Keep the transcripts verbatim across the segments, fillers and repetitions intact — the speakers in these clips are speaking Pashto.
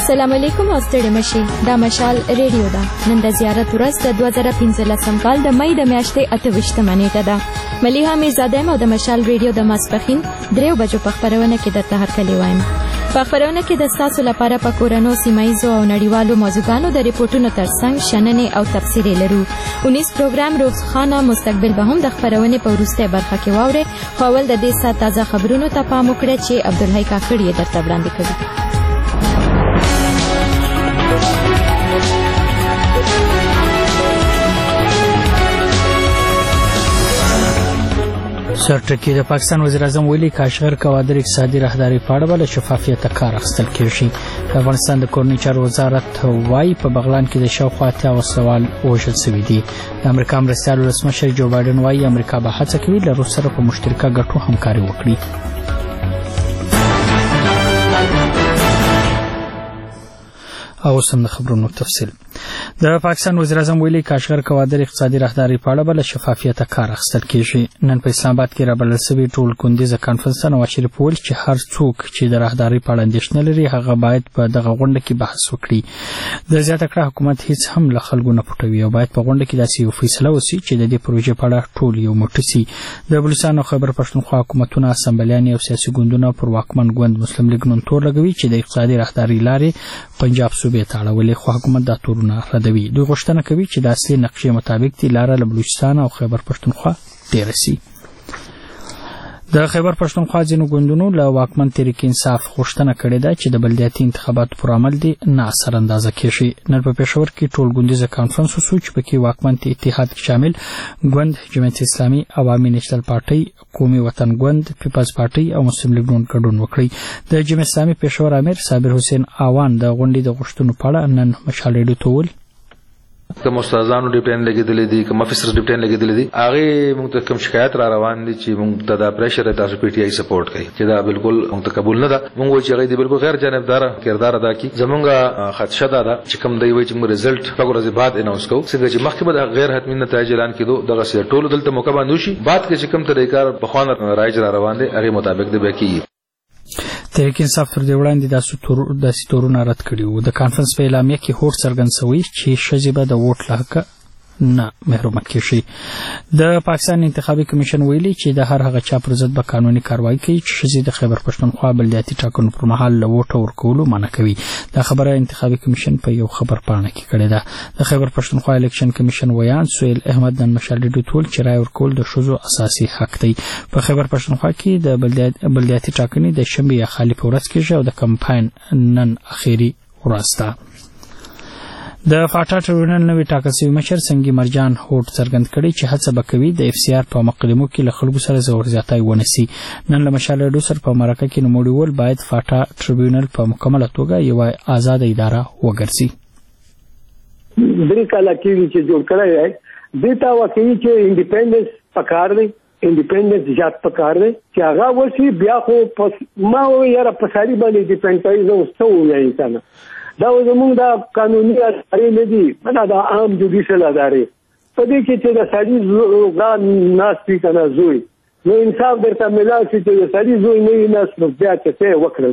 السلام علیکم او ستړي مشي دا مشال ریډیو ده. نن د زیارت ورځ د دوه زره پنځلسم کال د مې د میاشتې اته ویشتمه نیټه ده. ملیحه میرزاده یم او د مشال ریډیو د ماسپښین دریو بجو په خپرونه کې درته هرکلی وایم. په خپرونه کې د ستاسو لپاره په کورنو سیمایزو او نړیوالو موضوعګانو د ریپورټونو ترڅنګ شننې او تفسیرې لرو. اونیس پروګرام روزخانه مستقبل به هم د خپرونې په وروستۍ برخه کې واورئ. خو اول د دې ساعت تازه خبرونو ته پام وکړئ چې عبدالحی کاکړ یې درته وړاندې کوي. سرټکی د پاکستان وزیر اعظم ویلي کاشغر کوادر اقتصادي راهداري په اړه بل شفافیت کار اخیستل کیږي. د افغانستان د کورنۍ چارو وزارت وايي په بغلان کې د شاوخوا اتیا وسوال وژل شوي دي. د امریکا مرستیال ولسمشر جو بایدن وايي امریکا به هڅه کوي له روس سره په مشترکه ګټو همکاري وکړي. او سم د خبرونو تفصیل. د پاکستان وزیر اعظم ویلي کاشغر کوادر اقتصادي راهداري په اړه بل شفافیت کار اخیستل کیږي. نن په اسلام آباد کې رابلل شوی ټول کندیزه کانفرنس ته نواز شریف وویل چې هر څوک چې د راهداري په اړه اندېښنه لري هغه باید په دغه غونډه کې بحث وکړي. د زیاته کړه حکومت هیڅ هم له خلکو نه پټوي او باید په غونډه کې داسې یو فیصله وشي چې د دې پروژې په اړه ټول یو موټی سي. د بلوچستان او خیبر پښتونخوا حکومتونه اسمبلیان او سیاسي ګوندونه پر واکمن ګوند مسلم لیگ نن تور لګوي چې د اقتصادي راهداري لارې پنجاب صوبې ته اړولې، خو حکومت دا تورونه ردوي. دوی غوښتنه کوي چې د اصلي نقشې مطابق دې لاره له بلوچستان او خیبر پښتونخوا ډیره سي. د خیبر پښتونخوا ځینو ګوندونو له واکمن تحریک انصاف غوښتنه کړې ده چې د بلدیاتي انتخاباتو پر عمل دې نه اثر اندازه کیږي. نن په پېښور کې ټول ګوندیزه کانفرنس وشو چې پکې واکمن اتحاد کې شامل ګوند جمعیت اسلامي، عوامي نیشنل پارټي، قومي وطن ګوند، پیپلز پارټي او مسلم لیگ ګوند ګډون وکړي. د جمعیت اسلامي پېښور امیر صابر حسین اوان د غونډې د غوښتنو په اړه نن مشال ریډیو ته وویل کوم استادانو ډیپټین لګیدلې دي، کوم افیسرز ډیپټین لګیدلې دي، هغه موږ ته کوم شکایت را روان دي چې موږ ته دا پریشر تاسو پی ټی آی سپورټ کوي چې دا بالکل موږ ته قبول نه ده. موږ وایو چې هغه دی بالکل غیر جانبدار کردار ادا کوي. زمونږه خدشه ده چې کوم دی وایي چې موږ رزلټ په ورځ بعد اناونس کوو څنګه چې مخکې به غیر حتمی نتایج اعلان کړو. دغه سي ټول دلته موقع باندې شي بعد کې چې کوم طریقار په خوانه رایج را روان دي هغه مطابق دی به کیږي. تحریک انصاف تر دې وړاندې داسې تورونه رد کړي وو. د کانفرنس په اعلامیه کې هوډ څرګند شوی چې ښځې به د ووټ له حقه نه محرومه کیږي. د پاکستان انتخابي کمیشن ویلي چې د هر هغه چا پر ضد به قانوني کاروایی کوي چې ښځې د خیبر پښتونخوا بلدیاتي ټاکنو پر مهال له ووټه ورکولو منع کوي. دا خبره انتخابي کمیشن په یو خبر پاڼه کې کړې ده. د خیبر پښتونخوا الیکشن کمیشن ویان سهیل احمد نن مشال ریډیو ته ویل چې رای ورکول د ښځو اساسي حق دی. په خیبر پښتونخوا کې د بلدیاتي ټاکنې د شنبې یا خالي په ورځ کېږي او د کمپاین نن اخیری ورځ ده. د فاټا ټربیونل نوی ټاکل شوی مشر سنگي مرجان هوډ څرګند کړی چې هڅه به کوي د اف سی آر په مقدمو کې له خلکو سره زور زیاتی ونه سي. نن له مشال ریډیو سره په مرکه کې نوموړي وویل باید فاټا ټربیونل په مکمله توګه یوه آزاده اداره وګرځي. درې کاله کېږي چې جوړ کړی دی. دې ته واقعي چې انډیپینډنس پکار دی، انډیپینډنس زیات پکار دی چې هغه وشي. بیا خو ما وویل یاره په ساري باندې ډیپینډ کوي. زه اوس څه ووایم انسانه دا زموږ د قانوني ادارې نه دي، دا د عام جوډیشل ادارې په دې کې چې د سړي زوی ناستي که نه زوی نو انصاف درته ملاو شي چې د سړي زوی نه وي ناست نو بیا چې څه یې وکړل.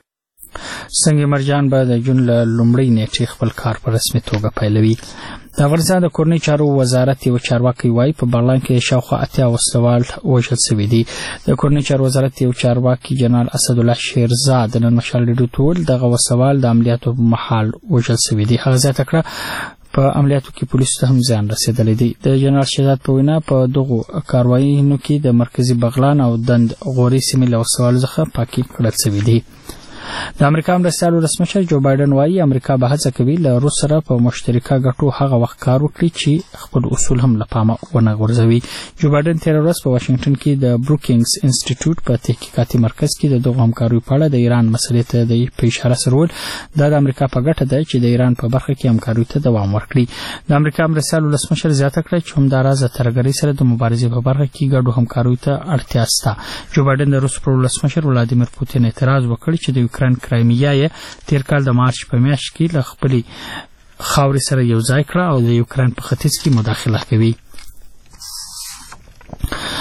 سنگ مرجان به د جون له لومړۍ نیټې خپل کار په رسمي توګه پیلوي. د افغانستان د کورنۍ چارو وزارت یو چارواکي وایي په بغلان کې شاوخوا اتیا وسوال وژل شوي دي. د کورنۍ چارو وزارت یو چارواکي جنرال اسدالله شیرزاد نن مشال ریډیو ته وویل دغه وسوال د عملیاتو په مهال وژل شوي دي. هغه زیاته کړه په عملیاتو کې پولیسو ته هم زیان رسېدلی دی. د جنرال شیرزاد په وینا په دغو کارواییو کې د مرکزي بغلان او دند غوري سیمې له وسوالو څخه پاکي کړل شوي دي. د امریکا مرستیال ولسمشر جو بایدن وايي امریکا به هڅه کوي له روس سره په مشترکه ګټو هغه وخت کار وکړي چې خپل اصول هم له پامه ونه غورځوي. جو بایدن تېره ورځ په واشنګټن کې د بروکینګز انسټیټیوټ په تحقیقاتي مرکز کې د دغو همکاریو په اړه د ایران مسلې ته د په اشاره سره وویل دا د امریکا په ګټه ده چې د ایران په برخه کې همکاریو ته دوام ورکړي. د امریکا مرستیال ولسمشر زیاته کړه چې همداراز د ترهګرۍ سره د مبارزې په برخه کې ګډو همکاریو ته اړتیا شته. جو بایدن د روس پر ولسمشر ولادیمیر پوتین اعتراض وکړ چې د یوکرين کرایمیا تیر کال د مارچ په میاشت کې له خپلې خاورې سره یو ځای کړه او د یوکرين په ختیځ کې مداخله کوي.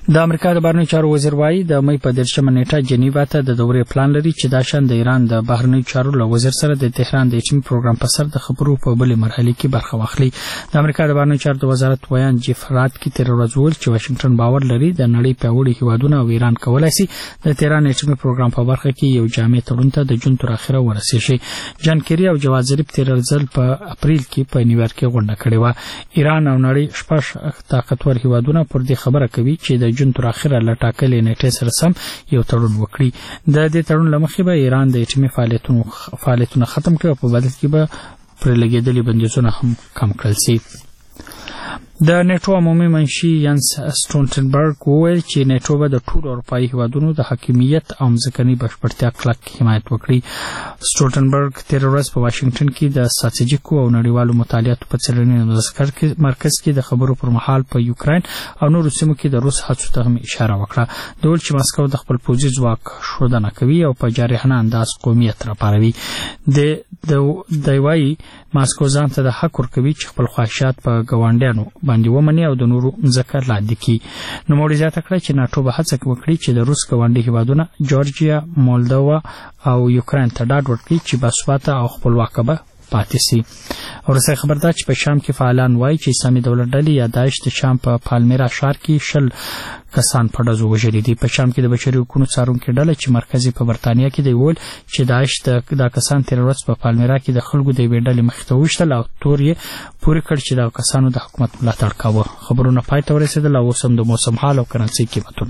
د امریکا د بهرنیو چارو وزیر وایي د مې په دېرشمه نیټه جنیوا ته د دورې پلان لري چې دا شان د ایران د بهرنیو چارو له وزیر سره د تهران د اټومي پروګرام په سر د خبرو په بلې مرحلې کې برخه واخلي. د امریکا د بهرنیو چارو د وزارت ویان جیف راتکي تیر ورځ وویل چې واشنگټن باور لري د نړۍ پیاوړي هیوادونه او ایران کولای شي د تهران اټومي پروګرام په برخه کې یو جامع تړون ته د جون تر اخره ورسیږي. جان کیری او جواد ظریف تیر ځل په اپریل کې په نیویارک کې غونډه کړې و. ایران او نړۍ شپږ طاقتور هیوادونه پر دې خبره کوي چې د جون تر اخره له ټاکلې نیټې سره سم یو تړون وکړي. د دې تړون له مخې به ایران د اټومي فعالیتونو فعالیتونه ختم کړي او په بدل کې به پر لګېدلي بندیزونه هم کم کړل شي. د نیټو عمومي منشي ینس سټولټنبرګ وویل چې نیټو به د ټولو اروپایي هیوادونو د حاکمیت او ځمکني بشپړتیا کلک حمایت وکړي. سټولټنبرګ تیر ورځ په واشنگټن کې د ستراتیژیکو او نړیوالو مطالعاتو په څېړنې مرکز کې د خبرو پر مهال په یوکراین او نورو سیمو کې د روس هڅو ته هم اشاره وکړه. د ویل چې ماسکو د خپل پوځي ځواک ښودنه کوي او په جارحانه انداز قومیت راپاروي. د دی وایي ماسکو ځان ته د حق ورکوي چې خپل خواهشات په ګاونډیانو باندې ومني او د نورو ځکه لاندې کړي. نوموړي زیاته کړه چې ناټو به هڅه وکړي چې د روس ګاونډي هیوادونه جورجیا، مولدووا او یوکراین ته ډاډ ورکړي چې باثباته او خپلواکه به پاتې شي. ورسره خبر ده چې په شام کې فعالان وایي چې اسلامي دولت ډلې یا داعش د شام په پالمیرا ښار کې شل کسان په ډزو وژلي دي. په شام کې د بشري حقوقو څارونکې ډله چې مرکزي په برتانیا کې دی وویل چې داعش دا کسان تیر ورځ په پالمیرا کې د خلکو د یوې ډلې مخې ته وویشتل او تور یې پورې کړ چې دا کسانو د حکومت ملاتړ کاوه. خبرونه پای ته ورسېدل او اوس هم د موسم حال او کرنسي قیمتونه.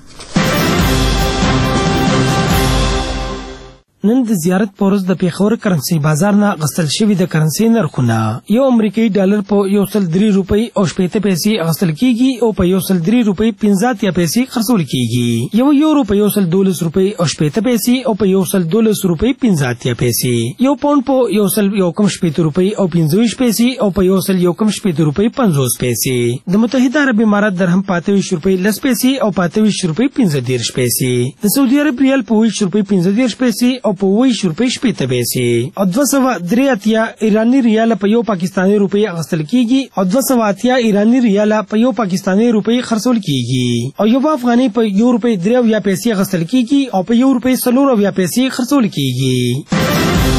نن د زیارت په ورځ د پیښور کرنسي بازار نه غستل شوی د کرنسي نرخونه یو امریکایي ډالر په یو سل درې روپۍ او شپېته پیسې غستل کیږي او په یو سل درې روپۍ پنځه اتیا پیسې خرڅول کیږي. یو یورو په یو سل دولس روپۍ او شپېته پیسې او په یو سل دولس روپۍ پنځه اتیا پیسې. یو پاونډ په یو سل یو کم شپېته روپۍ او پنځه ویشت پیسې او په یو سل یو کم شپېته روپۍ پنځوس پیسې. د متحده عرب امارات درهم په اته ویشت روپۍ لس پیسې او په اته ویشت روپۍ پنځه دېرش پیسې. د سعودي عرب ریال په ویشت روپۍ پنځه دېرش پیسې او په ویشت روپۍ شپېته پیسې. او دوه سوه درې اتیا ایراني ریال په یو پاکستاني روپۍ اخیستل کیږي او دوه سوه اتیا ایراني ریال په یو پاکستاني روپۍ خرڅول کیږي. او یو افغاني په یو روپۍ درې اویا پیسې اخیستل کیږي او په یو روپۍ څلور اویا پیسې خرڅول کیږي.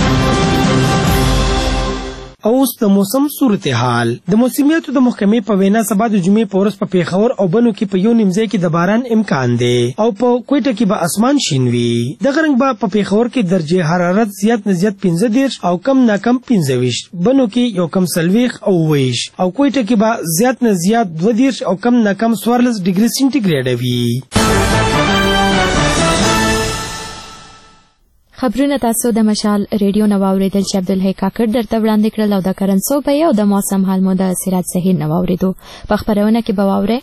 اوس د موسم صورتحال. د موسمیاتو د محکمې په وینا سبا د جمعې په ورځ په پیښور او بنو کې په یو نیم ځای کې د باران امکان دی او په کوټه کې به اسمان شین وي. دغه رنګ به په پیښور کې درجه حرارت زیات نه زیات پنځه دېرش او کم نه کم پنځه ویشت، بنو کې یو کم څلوېښت او اووه ویشت او کوټه کې به زیات نه زیات دوه دېرش او کم نه کم څوارلس ډګري سینټیګریډ وي. خبرونه تاسو د مشال ریډیو نو اوریدل چې عبدالحی کاکړ درته وړاندې کړل او د کرنسو په یو د موسم حال مو د سراج صحیح نو اوریدو. په خبرونه کې به واورئ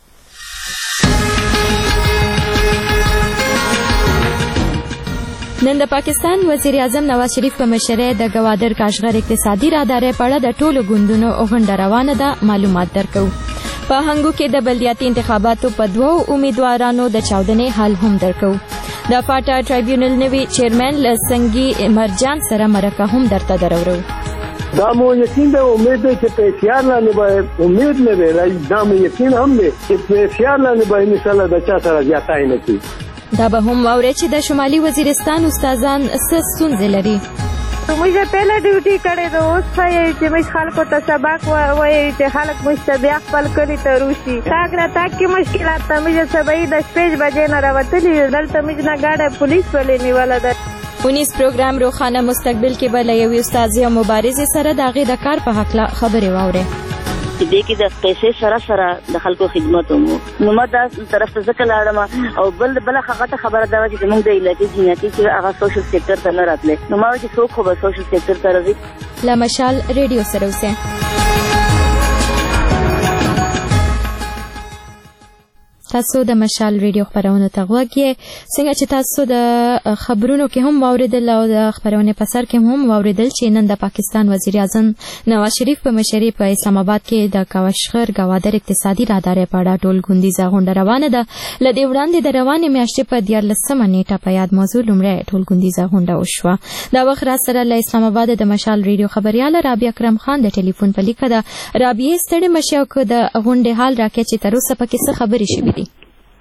نن د پاکستان وزیر اعظم نواز شریف په مشرۍ د ګوادر کاشغر اقتصادي راهدارۍ په اړه د ټولو ګوندونو غونډه روانه ده، معلومات درکو. په هنګو کې د بلدیاتي انتخاباتو په دوو امیدوارانو د چاودنې حل هم درکو. د فاټا ټرایبیونل نوي چیرمن له سنگي مرجان سره مرکه هم درته درورو. دا مو یقین ده امید ده چې په اختیار لاندې به امید نه وي، دا مو یقین هم ده چې په اختیار لاندې به انشاءالله د چا سره زیاتای نه کیږي. دا به هم واورئ چې د شمالي وزیرستان استادان څه ستونزې لري. موږ پهله ډیوټي کړې ده، اوس ښایي چې موږ خلکو ته سبق ووایو چې خلک موږ ته بیا خپل کلي ته روشي. تاک راتاک کې مشکلات ته موږ سبایي د شپږ بجې نه راوتلي یو، دلته موږ نه ګاډه پولیس ولې نیوله ده. پونیس پروګرام روښانه مستقبل کې به له یوې استاذې او مبارزې سره د هغې د کار په هکله خبرې واورئ. دې کې د پیسې سره سره د خلکو خدمت ومو. نو ما دا طرف ته ځکه لاړم او بل بله هغه ته خبره ده چې زموږ د علاقې جنیاتي چې هغه سوشل سیکټر ته نه راتلی. نو ما وایي چې څوک خو به سوشل سیکټر ته راځي. له مشال ریډیو سره اوسئ. تاسو د مشال ریډیو خبرونه ته غوږ یې. څنګه چې تاسو د خبرونو کې هم واوریدل او د خبرونه په سر کې هم واوریدل چې نن د پاکستان وزیر اعظم نواز شریف په مشرۍ په اسلام آباد کې د کاشغر ګوادر اقتصادي راهدارۍ په اړه ټول ګوندیزه غونډه روانه ده. له دې وړاندې د روانې میاشتې په دیارلسمه نیټه په یاد موضوع لومړی ټول ګوندیزه غونډه وشوه. دا وخت را سره له اسلام آباد د مشال ریډیو خبرياله رابعه اکرم خان د ټلیفون په لیکه ده. رابعه ستړې مشه او د غونډې حال راکې چې تر اوسه پکې څه خبرې شوې دي؟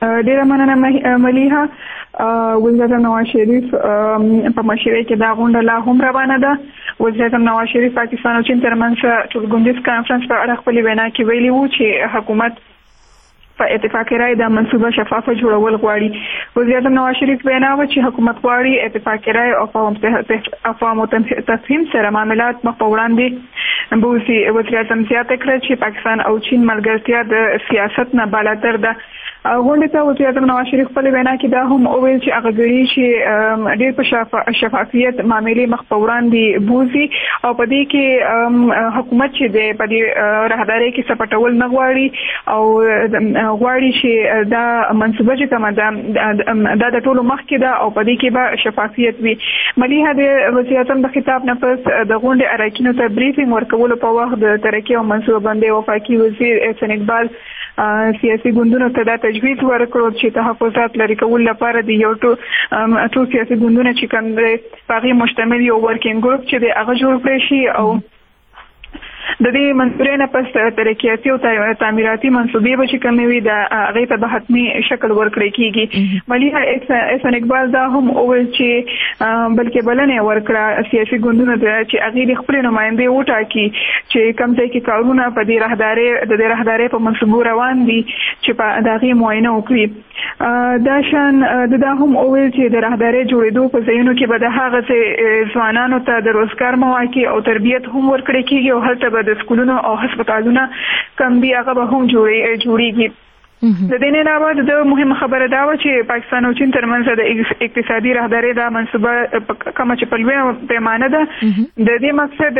ډیره مننه ملیحه. وزیر اعظم نواز شریف په مشرۍ کې دا غونډه لا هم روانه ده. وزیر اعظم نواز شریف پاکستان او چین ترمنځ ټولګونیز کانفرنس په اړه خپلې وینا کې ویلي وو چې حکومت په اتفاقي رای د منصوبه شفافه جوړول غواړي. وزیر اعظم نواز شریف وینا وکړه چې حکومت غواړي اتفاقي رای او افهام او تفهیم سره معاملات مخ په وړاندې بوځي. وزیر اعظم زیاته کړه چې پاکستان او چین ملګرتیا د سیاست نه بالاتر ده. غونډې ته وزیر اعظم نواز شریف خپل وینا کې دا هم وویل چې هغه غړي چې ډېر په شفافیت معاملې مخ په وړاندې بوځي او په دې کې حکومت چې د په دې راهدارۍ کې سپټول نه غواړي او غواړي چې دا منصوبه چې کومه ده دا د ټولو مخکې ده او په دې کې به شفافیت وي. ملیحه د وزیر اعظم د خطاب نه پس د غونډې اراکینو ته بریفینګ ورکولو په وخت د ترقي او منصوبه بندۍ وفاقي وزیر احسان اقبال سیاسي ګوندونو ته دا تجویز ورکړو چې تحفظات لري کول لپاره د یو ټول سیاسي ګوندونه چې کوم دی په هغې مشتمل یو ورکینګ ګروپ چې دی هغه جوړ کړی شي او د دې منصورې نه پس ترقیاتي او تعمیراتي منصوبې به چې کومې وي د هغې ته به حتمي شکل ورکړی کېږي. ملیحه احسان اقبال دا هم وویل چې بلکې بلنه ورکړه سیاسي ګوندونو ته چې هغې د خپلې نمایندې وټاکي چې کوم ځای کې کارونه په دې راهدارۍ د دې راهدارۍ په منصوبو روان دي چې په د هغې معاینه وکړي. دا شان د دا هم وویل چې د راهدارۍ جوړېدو په ځایونو کې به د هغه ځوانانو ته د روزګار مواقع او تربیت هم ورکړی کېږي او هلته به د سکولونو او هسپتالونه کم دي هغه به هم جوړیږي. د دې نه علاوه د مهمه خبره دا وه چې پاکستان او چین ترمنځ د اقتصادي راهدارۍ دا منصوبه کومه چې په لویه پیمانه ده د دې مقصد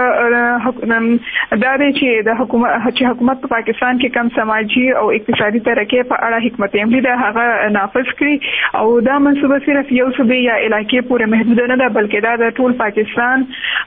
دا دی چې د حکومت چې حکومت په پاکستان کې کم سماجي او اقتصادي ترقۍ په اړه حکمت عملي ده هغه نافذ کړي او دا منصوبه صرف یو صوبې یا علاقې پورې محدوده نه ده بلکې دا د ټول پاکستان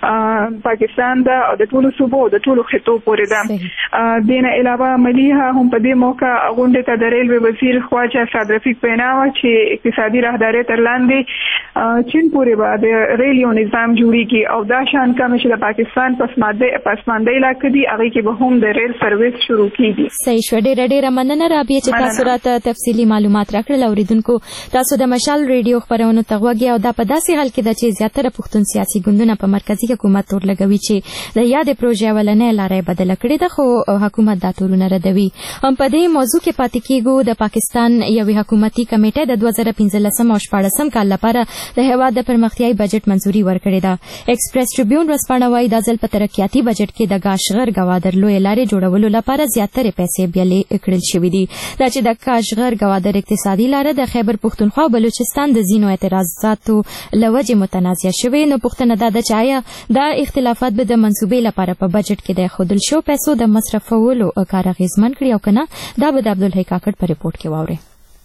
پاکستان ده او د ټولو صوبو د ټولو خطو پورې ده. دې نه علاوه ملیحه هم په دې موقع غونډې ته د ریلوې وزیر خواجه سعد رفیق وینا وه چې اقتصادي راهدارۍ تر لاندې چین پورې به د ریل یو نظام جوړیږي او دا شان کوم چې د پاکستان پسمانده علاقې دي هغې کې به هم د ریل سروس شروع کېږي. صحیح شوه. ډېره ډېره مننه رابعه چې تاسو راته تفصیلي معلومات راکړل. اورېدونکو تاسو د مشال ریډیو خپرونو ته غوږ یې او دا په داسې حال کې ده چې زیاتره پښتون سیاسي ګوندونه په مرکزي حکومت تور لګوي چې د یادې پروژې اولنۍ لاره یې بدله کړې ده خو حکومت دا تورونه ردوي. هم په دې موضوع کې پاتې کېږو. د پاکستان یوې حکومتي کمیټې د دوه زره پنځلسم او شپاړسم کال لپاره د هېواد د پرمختیایي بجټ منظوري ورکړې ده. ایکسپریس ټریبیون ورځپاڼه وایي دا ځل په ترقیاتي بجټ کې د کاشغر ګوادر لویې لارې جوړولو لپاره زیاترې پیسې بیلې کړل شوي دي. دا چې د کاشغر ګوادر اقتصادي لاره د خیبر پښتونخوا او بلوچستان د ځینو اعتراضاتو له وجې متنازعه شوې نو پوښتنه دا ده چې آیا دا اختلافات به د منصوبې لپاره په بجټ کې د ایښودل شوو پیسو د مصرفولو کار اغېزمن کړي او که نه دا به د عبدالحی کاکړ په ریپورټ کې واورئ.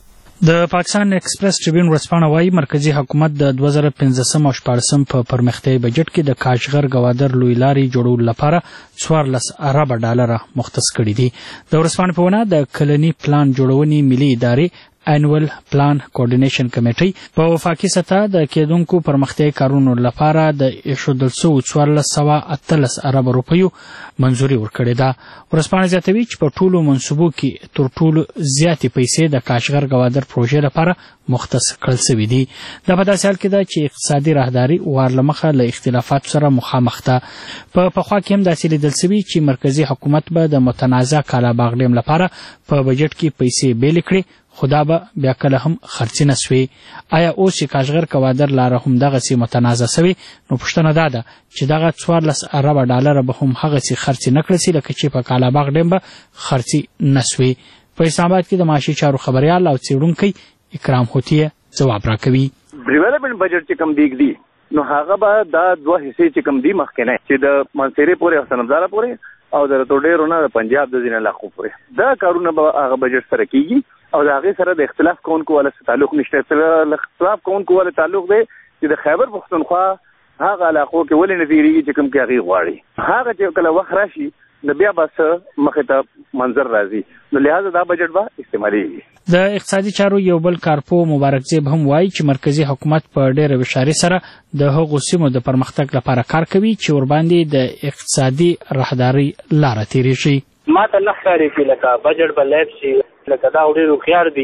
د پاکستان ایکسپریس ټریبیون ورځپاڼه وایي مرکزي حکومت د دوه زره پنځلسم او شپاړسم په پرمختیایي بجټ کې د کاشغر ګوادر لویې لارې جوړولو لپاره څوارلس اربه ډالره مختص کړي دي. د ورځپاڼې په وینا د کلني پلان جوړونې ملي ادارې انوال پلان کوارډینیشن کمیټۍ په وفاقي سطح د کېدونکو پرمختیایي کارونو لپاره د ایښودل شوو څوارلس سوه اتلس اربه روپیو منظوري ورکړې ده. ورځپاڼه زیاتوي چې په ټولو منصوبو کې تر ټولو زیاتې پیسې د کاشغر ګوادر پروژې لپاره مختص کړل شوي دي. دا په داسې حال کې ده چې اقتصادي راهداري وار له مخه له اختلافاتو سره مخامخ ده. په پخوا کې هم داسې لیدل شوي چې مرکزي حکومت به د متنازع کالاباغ ډیم لپاره په بجټ کې پیسې بیلې کړي خو دا به بیا کله هم خرڅې نه سوې. آیا اوس چې کاشغر ګوادر لاره هم دغسې متنازع سوې نو پوښتنه دا ده چې دغه څوارلس اربه ډالره به هم هغسې خرڅې نه کړل سي لکه چې په کالاباغ ډیم به خرڅې نه سوې. په اسلام آباد کې د معاشي چارو خبریال او څېړونکی اکرام هوتیه ځواب راکوي. ډیولپمنټ بجټ چې کوم دیګ دی نو هغه به دا دوه حصې چې کوم دی مخکې چې د منصیرې پورې او صنعتداره پورې او د توډیرو نه د پنجاب د ځینې علاقو پورې دا کارونه به هغه بجټ سره کېږي او د هغې سره د اختلاف کوونکو والا تعلق نشته. اختلاف کوونکو والا تعلق دی چې د خیبر پښتونخوا هغه علاقو کې ولې نه تېرېږي چې کوم کې هغې غواړي هغه چې کله وخت راشي نو بیا به څه مخې ته منظر راځي نو لہذا دا بجټ به استعمالېږي. د اقتصادي چارو یو بل کارپو مبارک زیب هم وایي چې مرکزي حکومت په ډېره وشارۍ سره د هغو سیمو د پرمختګ لپاره کار کوي چې ورباندې د اقتصادي راهدارۍ لاره تېرېږي. ما ته نه ښکاري چې لکه بجټ به لیب شي لکه دا ډېر هوښیار دي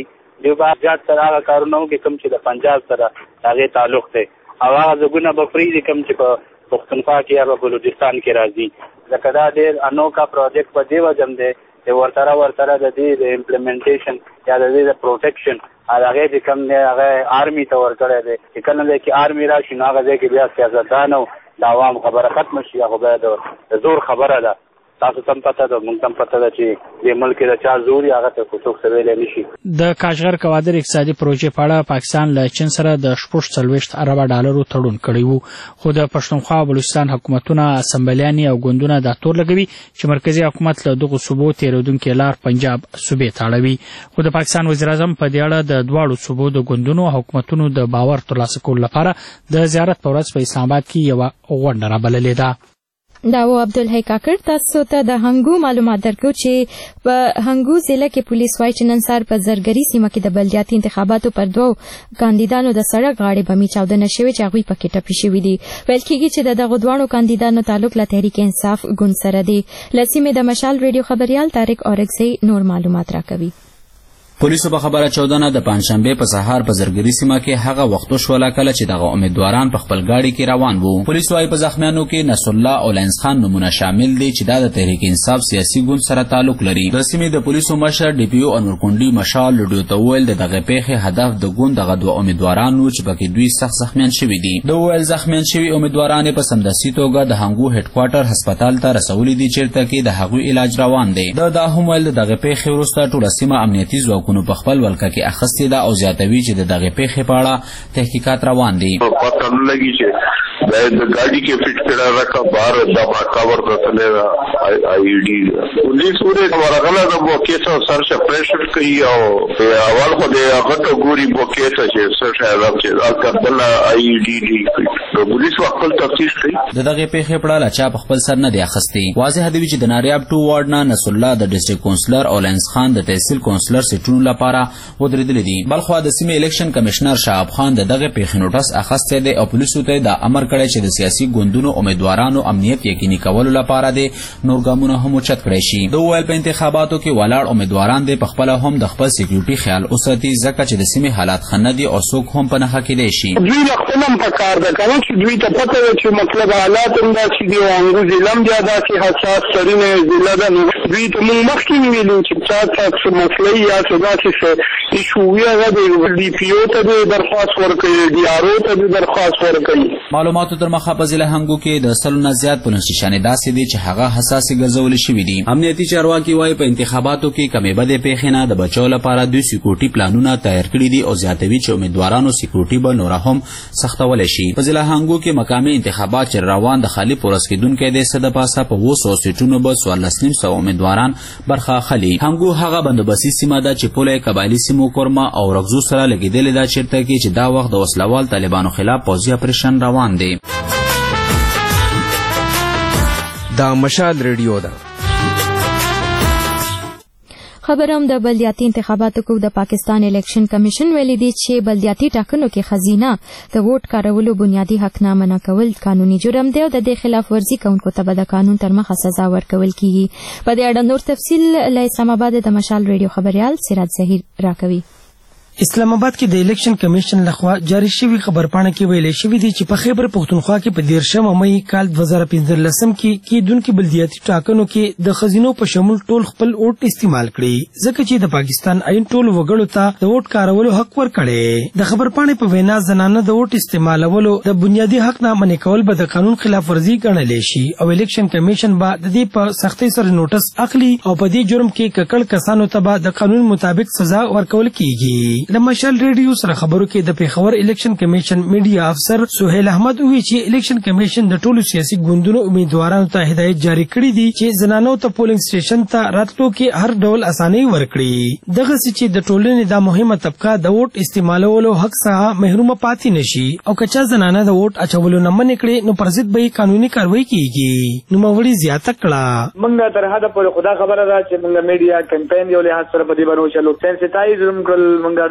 دیو با زیات سره هغه کارونه وکړي کوم چې د پنجاب سره هغې تعلق دی او هغه ځایونه به پرېږدي کوم چې په پښتونخوا کې یا په بلوچستان کې راځي ځکه دا ډېر انوکا پروجیکټ په دې وجه دی چې ورسره ورسره د دې د امپلیمنټیشن یا د دې د پروټیکشن هغه چې کوم دی هغه آرمي ته ورکړی دی چې کله دی چې آرمي راشي نو هغه ځای کې بیا سیاستدان او د عوام خبره ختمه شي هغه بیا د زور خبره ده تاسو تم پته ده موږ تم پته ده چې د ملک د چا زور هغه ته څوک څه ویلی نشي. د کاشغر کوادر اقتصادي پروژې په اړه پاکستان له چین سره د شپږ څلوېښت اربه ډالرو تړون کړی و خو د پښتونخوا او بلوچستان حکومتونه اسمبلیانې او ګوندونه دا تور لګوي چې مرکزي حکومت له دغو صوبو تېرېدونکې لار پنجاب صوبې ته اړوي خو د پاکستان وزیراعظم په دې اړه د دواړو صوبو د ګوندونو او حکومتونو د باور ترلاسه کولو لپاره د زیارت په ورځ په اسلام آباد کې یوه غونډه رابللې ده. دا و عبدالحی کاکړ تاسو ته د هنګو معلومات درکو چې په هنګو ضلع کې پولیس وايي چې نن سهار په زرګري سیمه کې د بلدیاتي انتخاباتو پر دوو کاندیدانو د سړک غاړې بمې چاودنه شوې چې هغوی پکې ټپي شوي دي. ویل کېږي چې د دغو دواړو کاندیدانو تعلق له تحریک انصاف ګوند سره دی. له سیمې د مشال ریډیو خبریال طارق اورکزی نور معلومات راکوي. پولیسو په خبره چودنه د پنځشنبه په سهار په زرګري سیمه کې هغه وختو شوله کله چې دغه امیدواران په خپل گاډي کې روان وو. پولیسو وايي په زخمیانو کې نصر الله او لینس خان نمونه شامل دي چې د تحریک انصاف سیاسي ګوند سره تعلق لري. د سیمې د پولیسو مشر ډي پی او انور کونډي مشال لډیو ته ویل د دغه پیښې هدف د ګوند دغه دوه امیدوارانو چې پکې دوی سخت زخمیان شوي دي. د ویل زخمیان شوي امیدواران په سمدستي توګه د هنګو هډ کوارټر هسپتال ته رسولي دي چیرته کې د هغوی علاج روان دی. د دا هم ویل دغه پیښې وروسته ټوله سیمه امنیتي ځواکونو په خپل ولکه کې اخستې ده او زیاتوي چې د دغه پیښې په اړه تحقیقات روان دي. پته نه لګي چې د ګاډي کې فټ کړه راکا بار د کاور رسلې آی ډي پولیس ورته ورغله د موقع سره سپریشن کوي او اول خو د هغه ګوري موقع ته چې سر شاید چې اکبل آی ډي دي د پولیس خپل تفتیش کوي. د دغه پیښې په اړه چا په خپل سر نه دی اخستې. واضح دی چې د ناریاب ټو وارډ نه نصر الله د ډسټریکټ کونسلر او لینس خان د تحصیل کونسلر سیټونو لپاره ودرېدلې دي. بلخوا د سیمې الیکشن کمشنر شعب خان د دغه پیښې نوټس اخیستی دی او پولیسو ته دا امر کړی چې د سیاسي ګوندونو امیدوارانو امنیت یقیني کولو لپاره د نور ګامونه هم اوچت کړی شي. د ویل په انتخاباتو کې ولاړ امیدواران د پخپله هم د خپل سکیورټي خیال وساتي ځکه چې د سیمې حالات ښه نه دي او څوک هم په نښه کیدی شي. دوی له خپل هم پکار ده کنه چې دوی ته پته وي چې مطلب حالات هم داسې دي او هنګو ضلع هم بیا داسې حساس سرینه ضلع ده. دوی ته موږ مخکې ویلو چې چا ته څه مسله یا څه داسې ایشووي هغه د ډي پي او ته د درخواست ورکوي ډي آر او ته د درخواست ورکوي. معلوماتو تر مخه په ضلع هنګو کې د سلو نه زیات پولیس نښانې داسې دي چې هغه حساسې ګرځولې شوي دي. امنیتي چارواکي وایي په انتخاباتو کې کمې بدې پیښې نه د بچو لپاره دوی سکیورټي پلانونه تیار کړي دي او زیاتوي چې امیدوارانو سکیورټي به نوره هم سختولی شي. په ضلع هنګو کې مقامي انتخابات چې روان د خالي پورس کېدونکی دی څه د پاسه په اووه سوو سیټونو به څوارلس نیم سوه امیدواران برخه اخلي. هنګو هغه بندوبستي سیمه ده چې پوله یې قبایلي سیمو کورما او رغزو سره لګېدلې ده چیرته کې چې دا وخت د وسلوال طالبانو خلاف پوځي اپریشن روان دی. دا مشال ریډیو ده. خبرم د بلدیاتي انتخاباتو کو د پاکستان الیکشن کمیشن ویلي دی چې بلدیاتي ټاکنو کې خزینه د ووټ کارولو بنیادی حق نه منع کول قانوني جرم دی او د دې خلاف ورزي کوونکو ته به د قانون تر مخه سزا ورکول کیږي. په دې اړه نور تفصیل له اسلام آباد د مشال ریډیو خبريال سراج ظهیر راکوي. اسلام آباد کې د الیکشن کمیشن لخوا جاری شوی خبرپاڼه کې ویل شوی دی چې په خیبر پښتونخوا کې په دیرشم مې کال دوه زره پنځلسم کې کېدونکو بلدیاتي ټاکنو کې د خزینو په شمول ټول خپل ووټ استعمال کړي ځکه چې د پاکستان آئین ټول وګړو ته د ووټ کارولو حق ورکړي. د خبرپاڼې په وینا زنانه د ووټ استعمالولو د بنیادی حق نه منع کول به د قانون خلاف ورزي ګڼل شي او الیکشن کمیشن به د دې په سختۍ سره نوټس اخلي او په دې جرم کې ککړ کسانو ته به د قانون مطابق سزا ورکول کیږي. د مشال ریډیو سره خبرو کې د پیښور الیکشن کمیشن میډیا افسر سہیل احمد وی چې الیکشن کمیشن د ټولو سیاسي ګوندونو امیدوارانو ته هدایت جاری کړی دي چې زنانو ته پولینګ سټیشن ته راتلو کې هر ډول اسانۍ ورکړي دغه چې د ټولنې د مهمه طبقه د ووټ استعمالولو حق څخه محروم پاتې نشي او کچا زنانه د ووټ اچولو نه منع کړي نو پر ضد به قانوني کاروایی کیږي. نو موري زیاته کړه موږ تر هدا پر خدا خبره ده چې موږ میډیا کمپاین یو له سره په دې باندې چلو سنسټایز موږ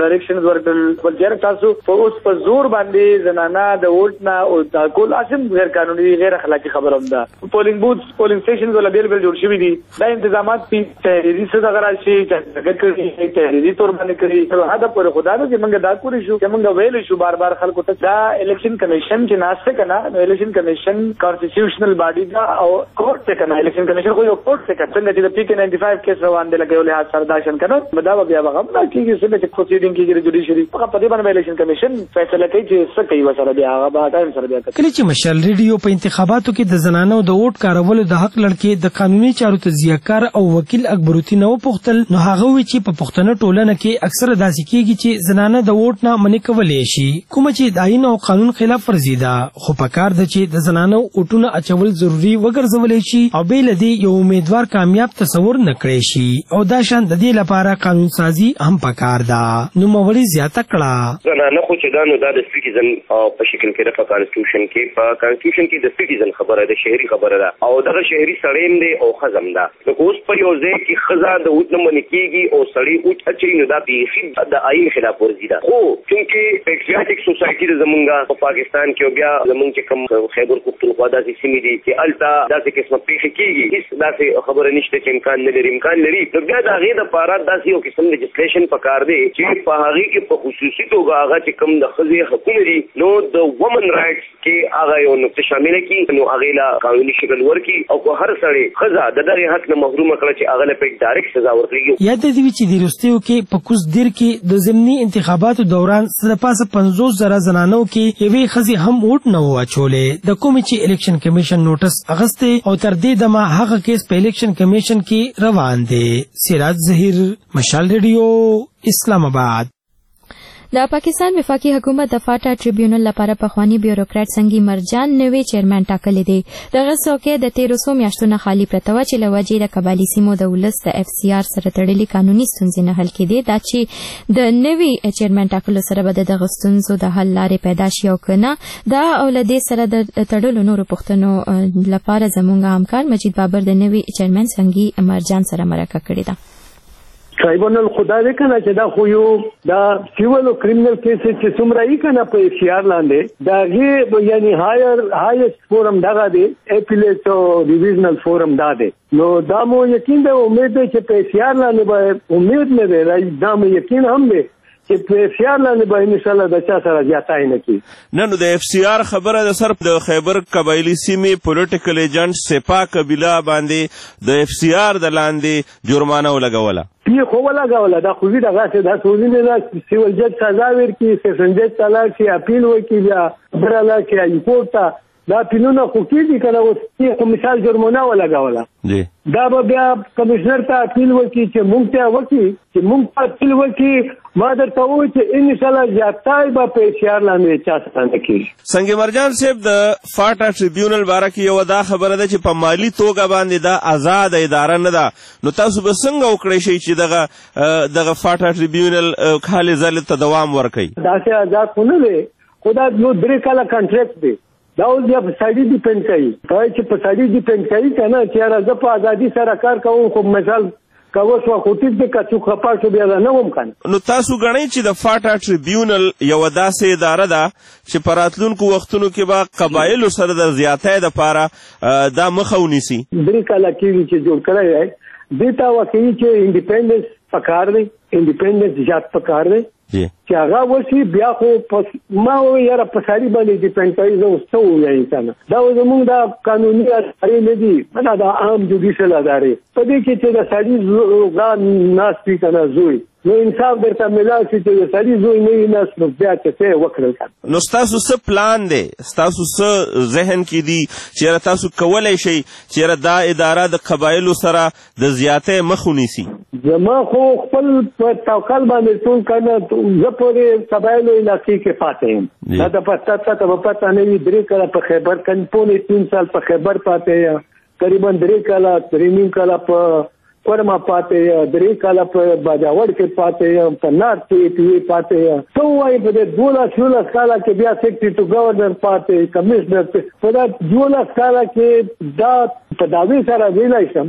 ډایرکشنز ورکړل ولر تاسو په اوس په زور باندې زنانا د ووټ نه او د کول اسم غیر قانوني غیر اخلاقی خبره هم ده پولینګ بوث پولینګ سټیشنز ولا بیل بیل جوړ شوی دي دا انتظامات په تحریری څه دغه راشي چې کړي تحریری تور باندې کړي هغه د پر خدا د موږ دا کولی شو چې موږ ویل شو بار بار خلکو ته دا الیکشن کمیشن چې ناشته کنه نو الیکشن کمیشن کانسټیټیوشنل باډي دا او کورټ څخه کنه الیکشن کمیشن خو یو کورټ څخه څنګه چې د پی کې ناینټي فایو کیس روان دي لکه یو له سرداشن کنه مدا بیا هغه دا کیږي چې پروسیډینګ کیږي جوډیشری په پدې باندې الیکشن کمیشن فیصله کوي چې څه کوي وسره بیا هغه به ټایم سره بیا کوي کله چې مشال ریډیو په انتخاباتو کې د زنانو د ووټ کارولو د حق لړکې د قانوني چارو تجزیهکار او وکیل اکبرودین نو پوښتل نو هغه وی چې په پښتنه ټولنه کې اکثره داسې کیږي چې زنانه د ووټ نه منې کولې شي کوم چې د آئین او قانون خلاف ورزي ده خو په کار ده چې د زنانو ووټونه اچول ضروری وګرځولې شي او بیل دې یو امیدوار کامیاب تصور نکړي شي او دا شان د دې لپاره قانون سازي هم پکار ده نو موري زیاته کړه زنانه خو چې دا نو د سټیزن په شکل کې د کانسټیټیوشن کې په کانسټیټیوشن کې د سټیزن خبره ده شهري خبره ده او دغه شهري سړیم دی او خزم ده نو اوس په یو ځای کې خزا د ووټ نه منې کیږي او سړی ووټ اچي نو دا به د آئین خلاف ورزي ده خو چونکه پیټریاټک سوسایټي د زمونږه په پاکستان کې بیا زمونږ چې کوم خیبر پختونخوا داسې سیمې دي چې الته داسې قسمه پیښې کیږي هیڅ داسې خبره نشته چې امکان نه لري امکان لري نو بیا د هغې دپاره داسې یو قسم لیجسلیشن پکار دی چې په هغې کې په خصوصي توګه هغه چې کوم د ښځې حقونه دي نو د ومن رایټس کې هغه یو نقطه شامله کړي نو هغې له قانوني شکل ورکړي او که هر سړی ښځه د دغې حق نه محرومه کړه چې هغه له پې ډایرکټ سزا ورکړي یاد دې وي چې د وروستیو کې په کوز دیر کې د ضمني انتخاباتو دوران سره پاسه پنځوس زره زنانو کې یوې ښځې هم ووټ نه و اچولی د کومې چې الیکشن کمیشن نوټس اخیستی او تر دې دمه هغه کیس په الیکشن کمیشن کې روان دی سراج ظهیر مشال ریډیو اسلام آباد د پاکستان وفاقي حکومت د فاټا ټریبیونل لپاره پخوانی بیوروکرات سنگي مرجان نوې چیرمن ټاکلی دی دغه څوکۍ د تیرو څو میاشتو نه خالي پرته وه چې له وجې د قبایلي سیمو د ولس د اف سی آر سره تړلي قانوني ستونزې نه حل کېدې دا چې د نوي چیرمن ټاکلو سره به د دغه ستونزو د حل لارې پیدا شي او که نه دا او له دې سره د تړلو نورو پوښتنو لپاره زموږ همکار مجید بابر د نوي چیرمن سنگي مرجان سره مرکه کړې ده ټرایبونل خدا دې کنه چې دا خو یو دا سیول او کریمینل کیس چې څومره یې کنه په سی آر لاندې دا غي یعنی هایر هایست فورم دغه دی اپیلیټ او ډیویژنل فورم دا دی نو دا مو یقین دی امید دی چې په سی آر لاندې به امید نه دی راځي دا مو یقین هم دی چې په اف سی آر لاندې به ان شاء الله د چا سره زیاتای نه کی نه نو د اف سی آر خبره د صرف د خیبر قبایلی سیمې پولیټیکل ایجنټ سپا قبیله باندې د اف سی آر د لاندې جرمانه ولګوله پی خو ولګوله دا خو دې دغه دا سولې نه سیول جج سزا ورکړي سیشن جج طلاق شي اپیل وکړي بیا براله کې ریپورت دا پینونه خو کېږي کنه اوس خو مثال جرمانه ولګوله جی دا به بیا کمشنر ته اپیل وکړي چې مونږ ته وکړي چې مونږ ته اپیل وکړي ما درته ووایي چې ان شاء الله زیاتای به په سی آر لاندې چا سره نه کېږي سنگ مرجان صاحب د فاټا ټریبیونل باره کې یوه دا خبره ده چې په مالي توګه باندې دا آزاد اداره نه ده نو تاسو به څنګه وکړی شئ چې دغه دغه فاټا ټریبیونل کالې ځلې ته دوام ورکوي داسې آزاد خو نه دی خو دا یو درې کاله کانټریکټ دی دا اوس بیا په سړي ډیپینډ کوي کوي چې په سړي ډیپینډ کوي که نه چې یاره زه په ازادي سره کار کوم خو مثال که وشوه خو ټیک دی که څوک خفه شو بیا نه وم کنه نو تاسو ګڼئ چې د فاټا ټریبیونل یوه داسې اداره ده چې په راتلونکو وختونو کې به قبایلو سره د زیاتۍ دپاره دا مخه ونیسي درې کاله کېږي چې جوړ کړی دی دې ته واقعي چې انډیپینډنس پکار دی انډیپینډنس زیات پکار دی چې هغه وشي بیا خو ما وویل یاره په سړي باندې ډیپینډ کوي زه اوس څه ووایم کنه دا زموږ دا قانوني ادارې نه دي دا د عام جوډیشل ادارې په دې کې چې د سړي زوی ناست وي که نه زوی نو انصاف درته میلاو شي چې د سړي زوی نه وي ناست نو بیا چې څه یې وکړل کنه نو ستاسو څه پلان دی ستاسو څه ذهن کې دي چې یاره تاسو کولی شئ چې یاره دا اداره د قبایلو سره د زیاتۍ مخ ونیسي زما خو خپل په توکل باندې ټول کنه زه پورې قبایلو علاقې کې پاتې یم دا د پتا ته به پته نه وي درې کاله په خیبر کنه پونې تین سال په خیبر پاتې یم تقریبا درې کاله درې نیم کاله په کورما پاتې یم درې کاله په باجاوړ کې پاتې یم په نارت کې پاتې یم څه ووایي په دې دولس یولس کاله کې بیا سیکرټري ټو ګورنر پاتې کمیشنر په دا دولس کاله کې دا په دعوې سره ویلی شم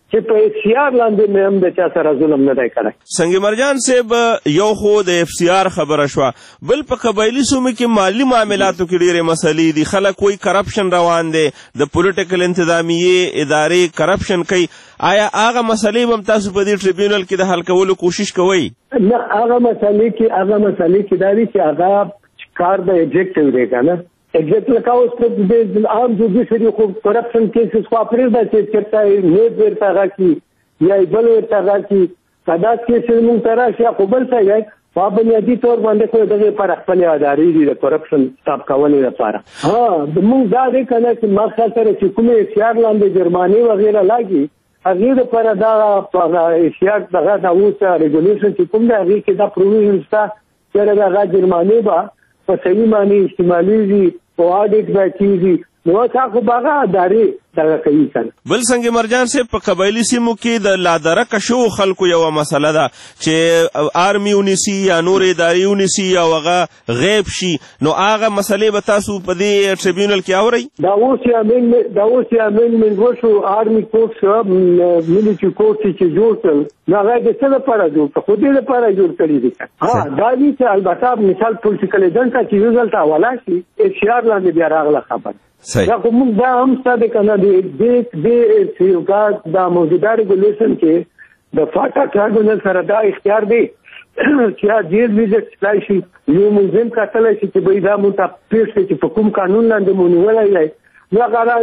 چې په اف سی آر لاندې مې هم د چا سره ظلم نه دی کړی. سنگ مرجان صاحب یو خو د اف سی آر خبره شوه، بل په قبایلي سیمو کې مالي معاملاتو کې ډېرې مسلې دي. خلک وایي کرپشن روان دی، د پولیټیکل انتظامیې ادارې کرپشن کوي. آیا هغه مسلې هم تاسو په دې ټریبیونل کې د حل کولو کوشش کوئ؟ نه، هغه مسلې کې هغه مسلې کې دا دي چې هغه کار د ایجیکټیو دی که نه ایگزیکٹ لکه اوس د عام جوډیشري خو کرپشن کیسز خو پرېږده چې چېرته نیب ورته راکړي یا بل ورته راکړي، که دا کیسز مونږ ته راشي خو بل څه دی په بنیادي طور باندې خو دغې لپاره خپلې ادارې دي د کرپشن سټاپ کولو لپاره. ها مونږ دا دی که نه چې ما خیال سره چې کومې اف سی آر لاندې جرمانې وغیره لاګي هغې دپاره دا اف سی آر دغه دا اوس ریګولیشن چې کوم دی هغې کې دا پروویژن شته چېرې د هغه جرمانې به په صحیح معنی استعمالیږي او آډیټ به کېږي، نو تاسو به هغه ادارې دغه کوي کنه. بل سنگ مرجان صاحب په قبایلي سیمو کې د لادرکه شو خلکو یوه مسله ده چې آرمي ونیسي یا نور ادارې ونیسي او هغه غیب شي، نو هغه مسلې به تاسو په دې ټریبیونل کې اورئ؟ دا اوس یې امینډمنټ دا اوس یې امینډمنټ وشو، آرمي کورټ شو، ملټري کورټ چې جوړ کړل نو هغه د څه لپاره جوړ کړل؟ خو دې لپاره جوړ کړي دي. ها دا دي چې البته مثال پولیټیکل ایجنټ چې یو ځل ته حواله شي اف سی آر لاندې بیا راغله خبره. دا خو موږ دا هم ساده که نه د دا موجوده ریګولیشن کې د فاټا ټریبیونل سره دا اختیار دی چې جیل ویزټ تلای شي، یو ملزم کتلی شي چې بهی دا مونږ ته پېښ کړي چې په کوم قانون لاندې مو نیولی دی، نو هغه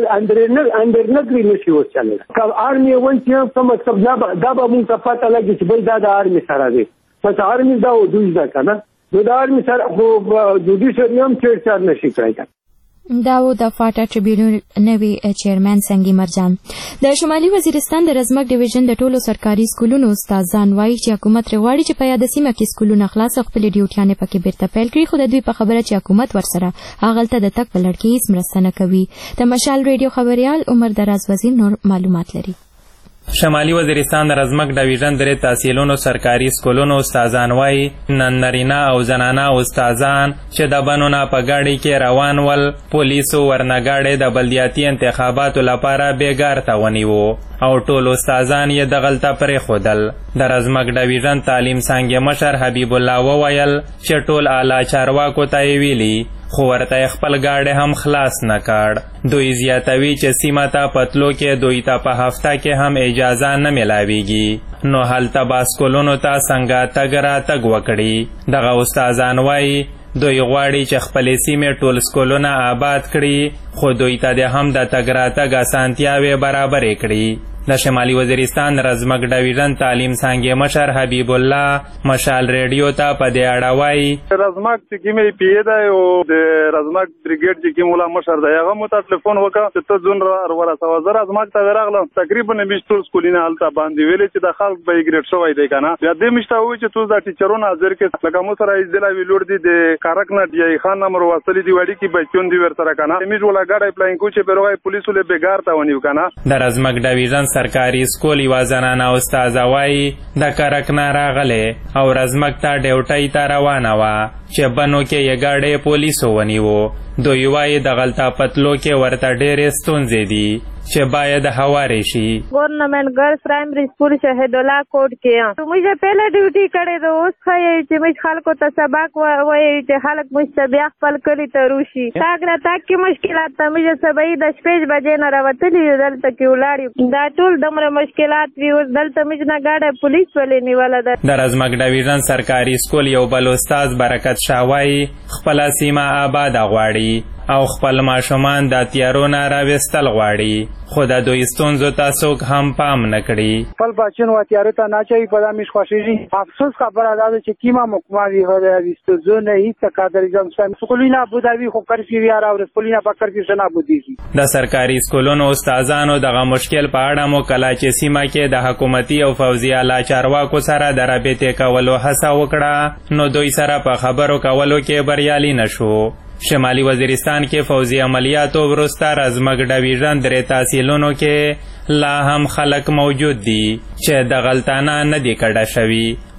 انډر نګري نه شي وچلی. که آرمي ون چې څه مطلب دا به مونږ ته پته لګي چې بهی دا د آرمي سره دی، بس آرمي دا حدود ده که نه، نو د آرمي سره خو جوډیشري هم چېړچاړ نه شي کړی. دا و د فاټا ټریبیونل نوی چیرمن سنگي مرجان. د شمالي وزیرستان د رزمک ډیویژن د ټولو سرکاري سکولونو استادان وایي چې حکومت غواړي چې په یاده سیمه کې سکولونه خلاص او خپلې ډیوټیانې پکې بیرته پیل کړي، خو د دوی په خبره چې حکومت ورسره هغلته د تګ په لړ کې هیڅ مرسته نه کوي. د مشال ریډیو خبریال عمر دراز وزیر نور معلومات لري. شمالي وزیرستان د رزمک ډیویژن درې تحصیلونو سرکاري سکولونو استادان وایي نن نارینه او زنانه استادان چې د بنو نه په ګاډۍ کې روان ول پولیسو ورنګاډۍ د بلدیاتي انتخاباتو لپاره بېګار ته ونیوو او ټول استادان یې دغلته پرېښودل. د رزمک ډیویژن تعلیم څانګې مشر حبیب الله وویل چې ټول اعلی چارواکو ته یې ویلي خو ورته خپل ګاډی هم خلاص نه کړ. دوی زیاتوي چې سیمه ته پتلو کې دوی ته په هفته کې هم اجازه نه میلاویږي، نو هلته به سکولونو ته څنګه تګ راتګ وکړي. دغه استادان وایي دوی غواړي چې خپلې سیمې ټول سکولونه آباد کړي، خو دوی ته د هم د تګ راتګ اسانتیاوې برابرې کړي. د شمالي وزیرستان رزمک ډیویژن تعلیم څانګې مشر حبیب الله مشال ریډیو ته په دې اړه وایي رزمک چې کومې پی ای دی او د رزمک بریګیډ چې کوم ولا مشر دی هغه مو ته ټلیفون وکړ چې ته ځون ورسوه. زه رزمک ته راغلم، تقریبا مې ټول سکولونه هلته باندې ویلې چې د خلک به ایګریډ شوی دی که نه. بیا دې مې ته ووایي چې ته دا ټیچرونه حاضر کړې، لکه مو سره ایزدلا ویلوړ دي د کارک نه ډي آی خان نمبر واصلې دي وړي کې بچون دي ورسره که نه. مې ولا ګاډی پلاین کو چې بروای پولیسو له بېګار ته ونیو که نه. د رزمک ډیویژن سرکاري سکول یوه زنانه استاذه وایي د کرک نه راغلې او رزمک ته ډیوټۍ ته روانه وه چې بنو کې یې ګاډی پولیسو ونیوو. دوی وایي دغلته پتلو کې ورته ډېرې ستونزې دي چې باید هوارې شي. گورنمنٹ گرلز پرائمری اسکول شهید الله کوټ کې ته موږ پهله ډیوټي کړې ده، اوس ښایي چې موږ خلکو ته سبق وایي چې خلک موږ ته بیا خپل کلي ته روشي. تاګ راتګ کې مشکلات ته موږ سبا د شپږ بجې نه راوتلي یو دلته کې ولاړ یو، دا ټول دومره مشکلات وي. اوس دلته موږ نه ګاډی پولیس ولې نیوله ده. د رزمک ډیویژن سرکاري سکول یو بل استاد برکت شاه وایي خپله سیمه آباده غواړي او خپل ماشومان د تیارو نه راویستل غواړي، خو د دوی ستونزو ته څوک هم پام نه کړي. خپل بچیان و تیارو ته نه اچوي، په دا مې خوښېږي. افسوس خبره دا ده چې کیمه محکمه وي هغه ستونزو نه هېڅ قدر ځم سکولونه ابوداوي خو کرفیو یا راوړي سکولونه په کرفیو څه نه ابودېږي. د سرکاري سکولونو استادانو دغه مشکل په اړه مو کله چې سیمه کې د حکومتي او پوځي اعلی چارواکو سره د رابطې کولو هڅه وکړه، نو دوی سره په خبرو کولو کې بریالي نه شو. شمالي وزیرستان کې فوزي عملیاتو وروسته رزمک ډیویژن درې تحصیلونو کې لا هم خلک موجود دي چې د غلطانه نه دي کډه شوي،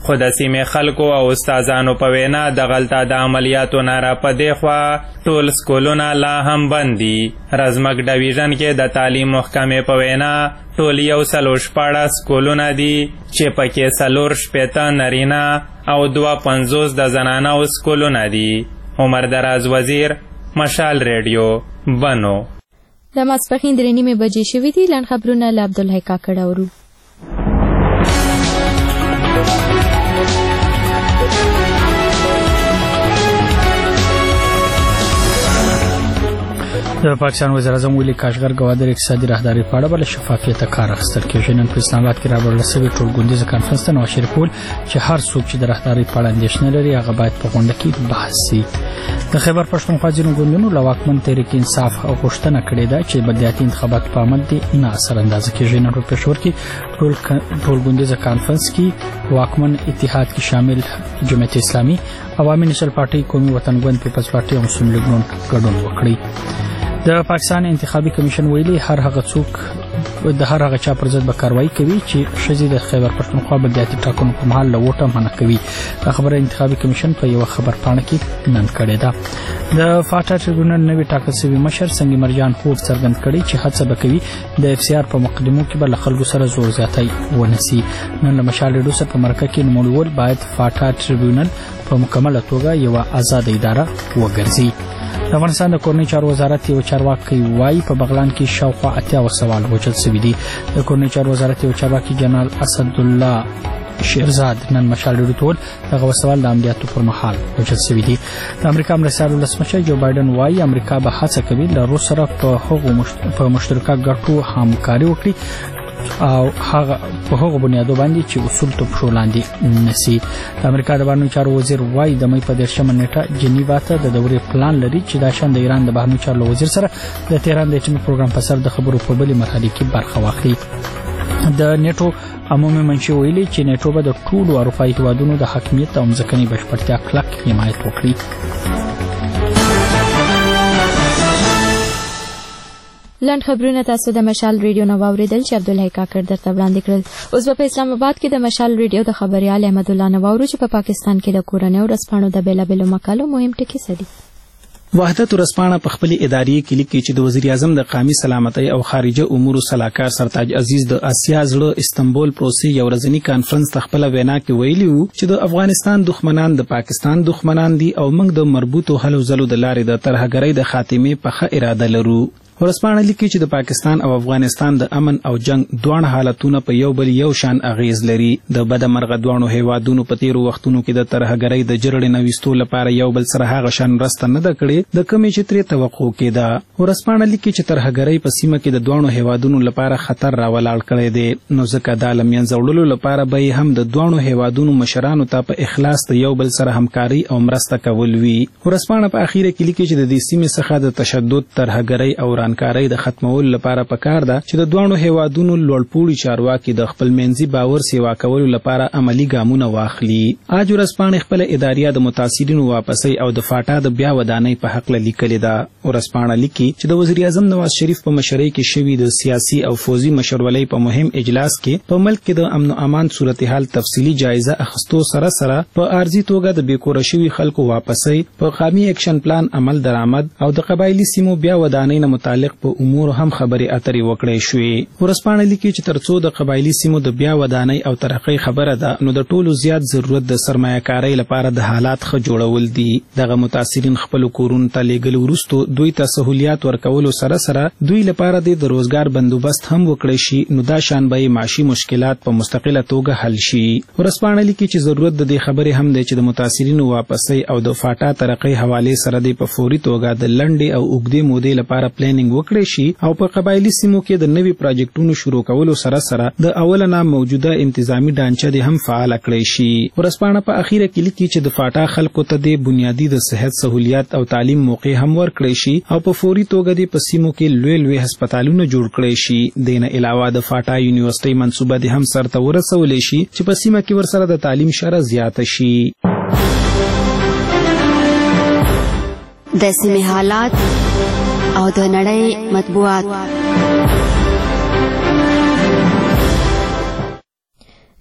خو د سیمې خلکو او استادانو په وینا دغلته د عملیاتو نه را په دې خوا ټول سکولونه لا هم بند دي. رزمک ډویژن کې د تعلیم محکمې په وینا ټول یو څلور شپاړس سکولونه دي چې پکې څلور شپېته نارینه او دوه پنځوس د زنانو سکولونه دي. عمر دراز وزیر، مشال ریډیو، بنو. د ماسپښین درې نیمې بجې شوي دي. لنډ خبرونه له عبدالحی کاکړ اورو. د پاکستان وزیر اعظم ویلي کاشغر ګوادر اقتصادي راهداري په اړه بل شفافیت کار اخیستل کېږي. نن په اسلام آباد کې راوړل شوی ټولګونیز کانفرنس ته نو شریکول چې هر څوک چې د راهداري په اړه اندېښنه لري هغه باید په غونډه کې بحث شي. د خیبر پښتونخوا ځینو ګوندونو له واکمن تحریک انصاف غوښتنه کړې ده چې بدیاتي انتخابات په عمل دې نه اثر اندازه کېږي. نن په پېښور کې ټول ټولګونیز کانفرنس کې واکمن اتحاد کې شامل جمعیت اسلامي، عوامي نېشنل پارټي، قومي وطنګوند پیپلز پارټي او مسلم لیګ نون ګډون وکړي. د پاکستان انتخابي کمیشن ویلي هر هغه څوک د هر هغه چا پر ضد به کاروایی کوي چې ښځې د خیبر پښتونخوا بدیاتي ټاکنو په مهال له ووټه منع کوي. دا خبره انتخابي کمیشن په یوه خبرپاڼه کې نن کړې ده. د فاټا ټریبیونل نوي ټاکل شوي مشر سنگ مرجان هوډ څرګند کړی چې هڅه به کوي د اف سی آر په مقدمو کې به له خلکو سره زور زیاتی ونه سي. نن له مشال ریډیو سره په مرکه کې نوموړي باید فاټا ټریبیونل په مکمله توګه یوه آزاده اداره وګرځي. د افغانستان د کورنۍ چارو وزارت یو چارواکي وایي په بغلان کې شاوخوا اتیا سوال وجل شوي دي. د کورنۍ چارو وزارت یو چارواکي جنرال اسدالله شیرزاد نن مشال ریډیو ته وویل دغه سوال د عملیاتو پر مهال وجل شوي دي. د امریکا مرستیال ولسمشر جو بایډن وایي امریکا به هڅه کوي له روس سره په هغو په مشترکه ګټو همکاري وکړي او هغه په هغه بنیادو باندې چې اصول ته پښو لاندې نسی. د امریکا د بهرنیو چارو وزیر وایي د مې په دېرشمه نیټه جنیوا ته د دورې پلان لري چې دا شان د ایران د بهرنیو چارو وزیر سره د تهران د اټومي پروګرام په سر د خبرو په بلې مرحلې کې برخه واخلي. د نیټو عمومي منشي ویلي چې نیټو به د ټولو اروپایي هیوادونو د حاکمیت او ځمکنۍ بشپړتیا کلک حمایت وکړي. لنډ خبرونه تاسو د مشال ریډیو نو واوریدل چې عبدالحی کاکړ درته وړاندې کړل. اوس په اسلام آباد کې د مشال ریډیو د خبريال احمد الله نواورو چې په پا پاکستان کې د کورنۍ او رسپانو د بیلابېلو مقالو مهم ټکي سدي. وحدت ورسپانه په خپل اداري کې لیکي چې د وزیر اعظم د قومي سلامتۍ او خارجه امور صلاحکار سرتاج عزیز د آسیا زړه استنبول پروسې یو ورځنی کانفرنس تخپل وینا کې ویلي وو چې د افغانستان دښمنان د پاکستان دښمنان دي او موږ د مربوطو هلو ځلو د لارې د ترهګرۍ د خاتمې په ښه اراده لرو. ورسپانه لیکي چې د پاکستان او افغانستان د امن او جنگ دوه حالتونه په یو بل یو شان اغیز لري. د بدمرغه دوه هیوادونو په تیرو وختونو کې د ترهګرۍ د جرړې نوښتو لپاره یو بل سره هغه شان رسته نه د کړې د کمی چې ترې توقع کېده. ورسپانه لیکي چې ترهګرۍ په سیمه کې د دوه هیوادونو لپاره خطر راولاړ کړی دی. نو ځکه د لمین زوړلو لپاره به هم د دوه هیوادونو مشرانو ته په اخلاص د یو بل سره همکاري او مرسته کول وی. ورسپانه په اخیره کې لیکي چې د دې سیمې څخه د تشدد ترهګرۍ او کاري د ختمولو لپاره پکار ده چې د دوه هیوادونو لوړپوړي چارواکي د خپل منځي باور سیوا کولو لپاره عملی ګامونه واخلي. اج ورسپانه خپل اداريه د متاثرینو واپسي او د فاټا د بیا ودانۍ په حق لیکل ده. ورسپانه لیکي چې د وزیر اعظم نواز شریف په مشرۍ کې شوی د سیاسي او فوزي مشورولۍ په مهم اجلاس کې په ملک کې د امن او امان صورتحال تفصیلی جایزه اخستو سره سره په ارزي توګه د بیکور شوی خلکو واپسي په قومي اکشن پلان عمل درآمد او د قبایلی سیمو بیا ودانۍ نه متعلق په امور هم خبري اترې وکړې شوې. ورسپانه لیکي چې ترڅو د قبایلی سیمو د بیا ودانۍ او ترقۍ خبره ده نو د ټولو زیات ضرورت د سرمایه‌کارۍ لپاره د حالات ښه جوړول دي. دغه متاثرین خپل کورونو ته لیږل وروسته دوی ته سہولیات ورکولو سره سره دوی لپاره د روزګار بندوبست هم وکړي شي نو دا شان به معاشي مشکلات په مستقله توګه حل شي. ورسپانه لیکي چې ضرورت د دې خبرې هم دی چې د متاثرینو واپسي او د فاټا ترقۍ حواله سره د په فوري توګه د لنډې او اوږدې مودې لپاره پلانینګ وکړي شي او په قبایلی سیمو کې د نوي پروجیکټونو شروع کولو سره سره د اولنا موجوده انتظامی ډانچه د هم فعال کړی شي. ورسپانه په اخیره کې لیکي چې د فاټا خلکو ته د بنیادی د صحت سہولیات او تعلیم موقع هم ورکړی شي او په فوري توګه د په سیمو کې لوی لوی هسپتالونه جوړ کړی شي. دینه علاوه د فاټا یونیورسيټي منصوبه د هم سرته ورسول شي چې په سیمه کې ورسره د تعلیم شره زیاته شي. د سیمې حالات او د نړۍ مطبوعات.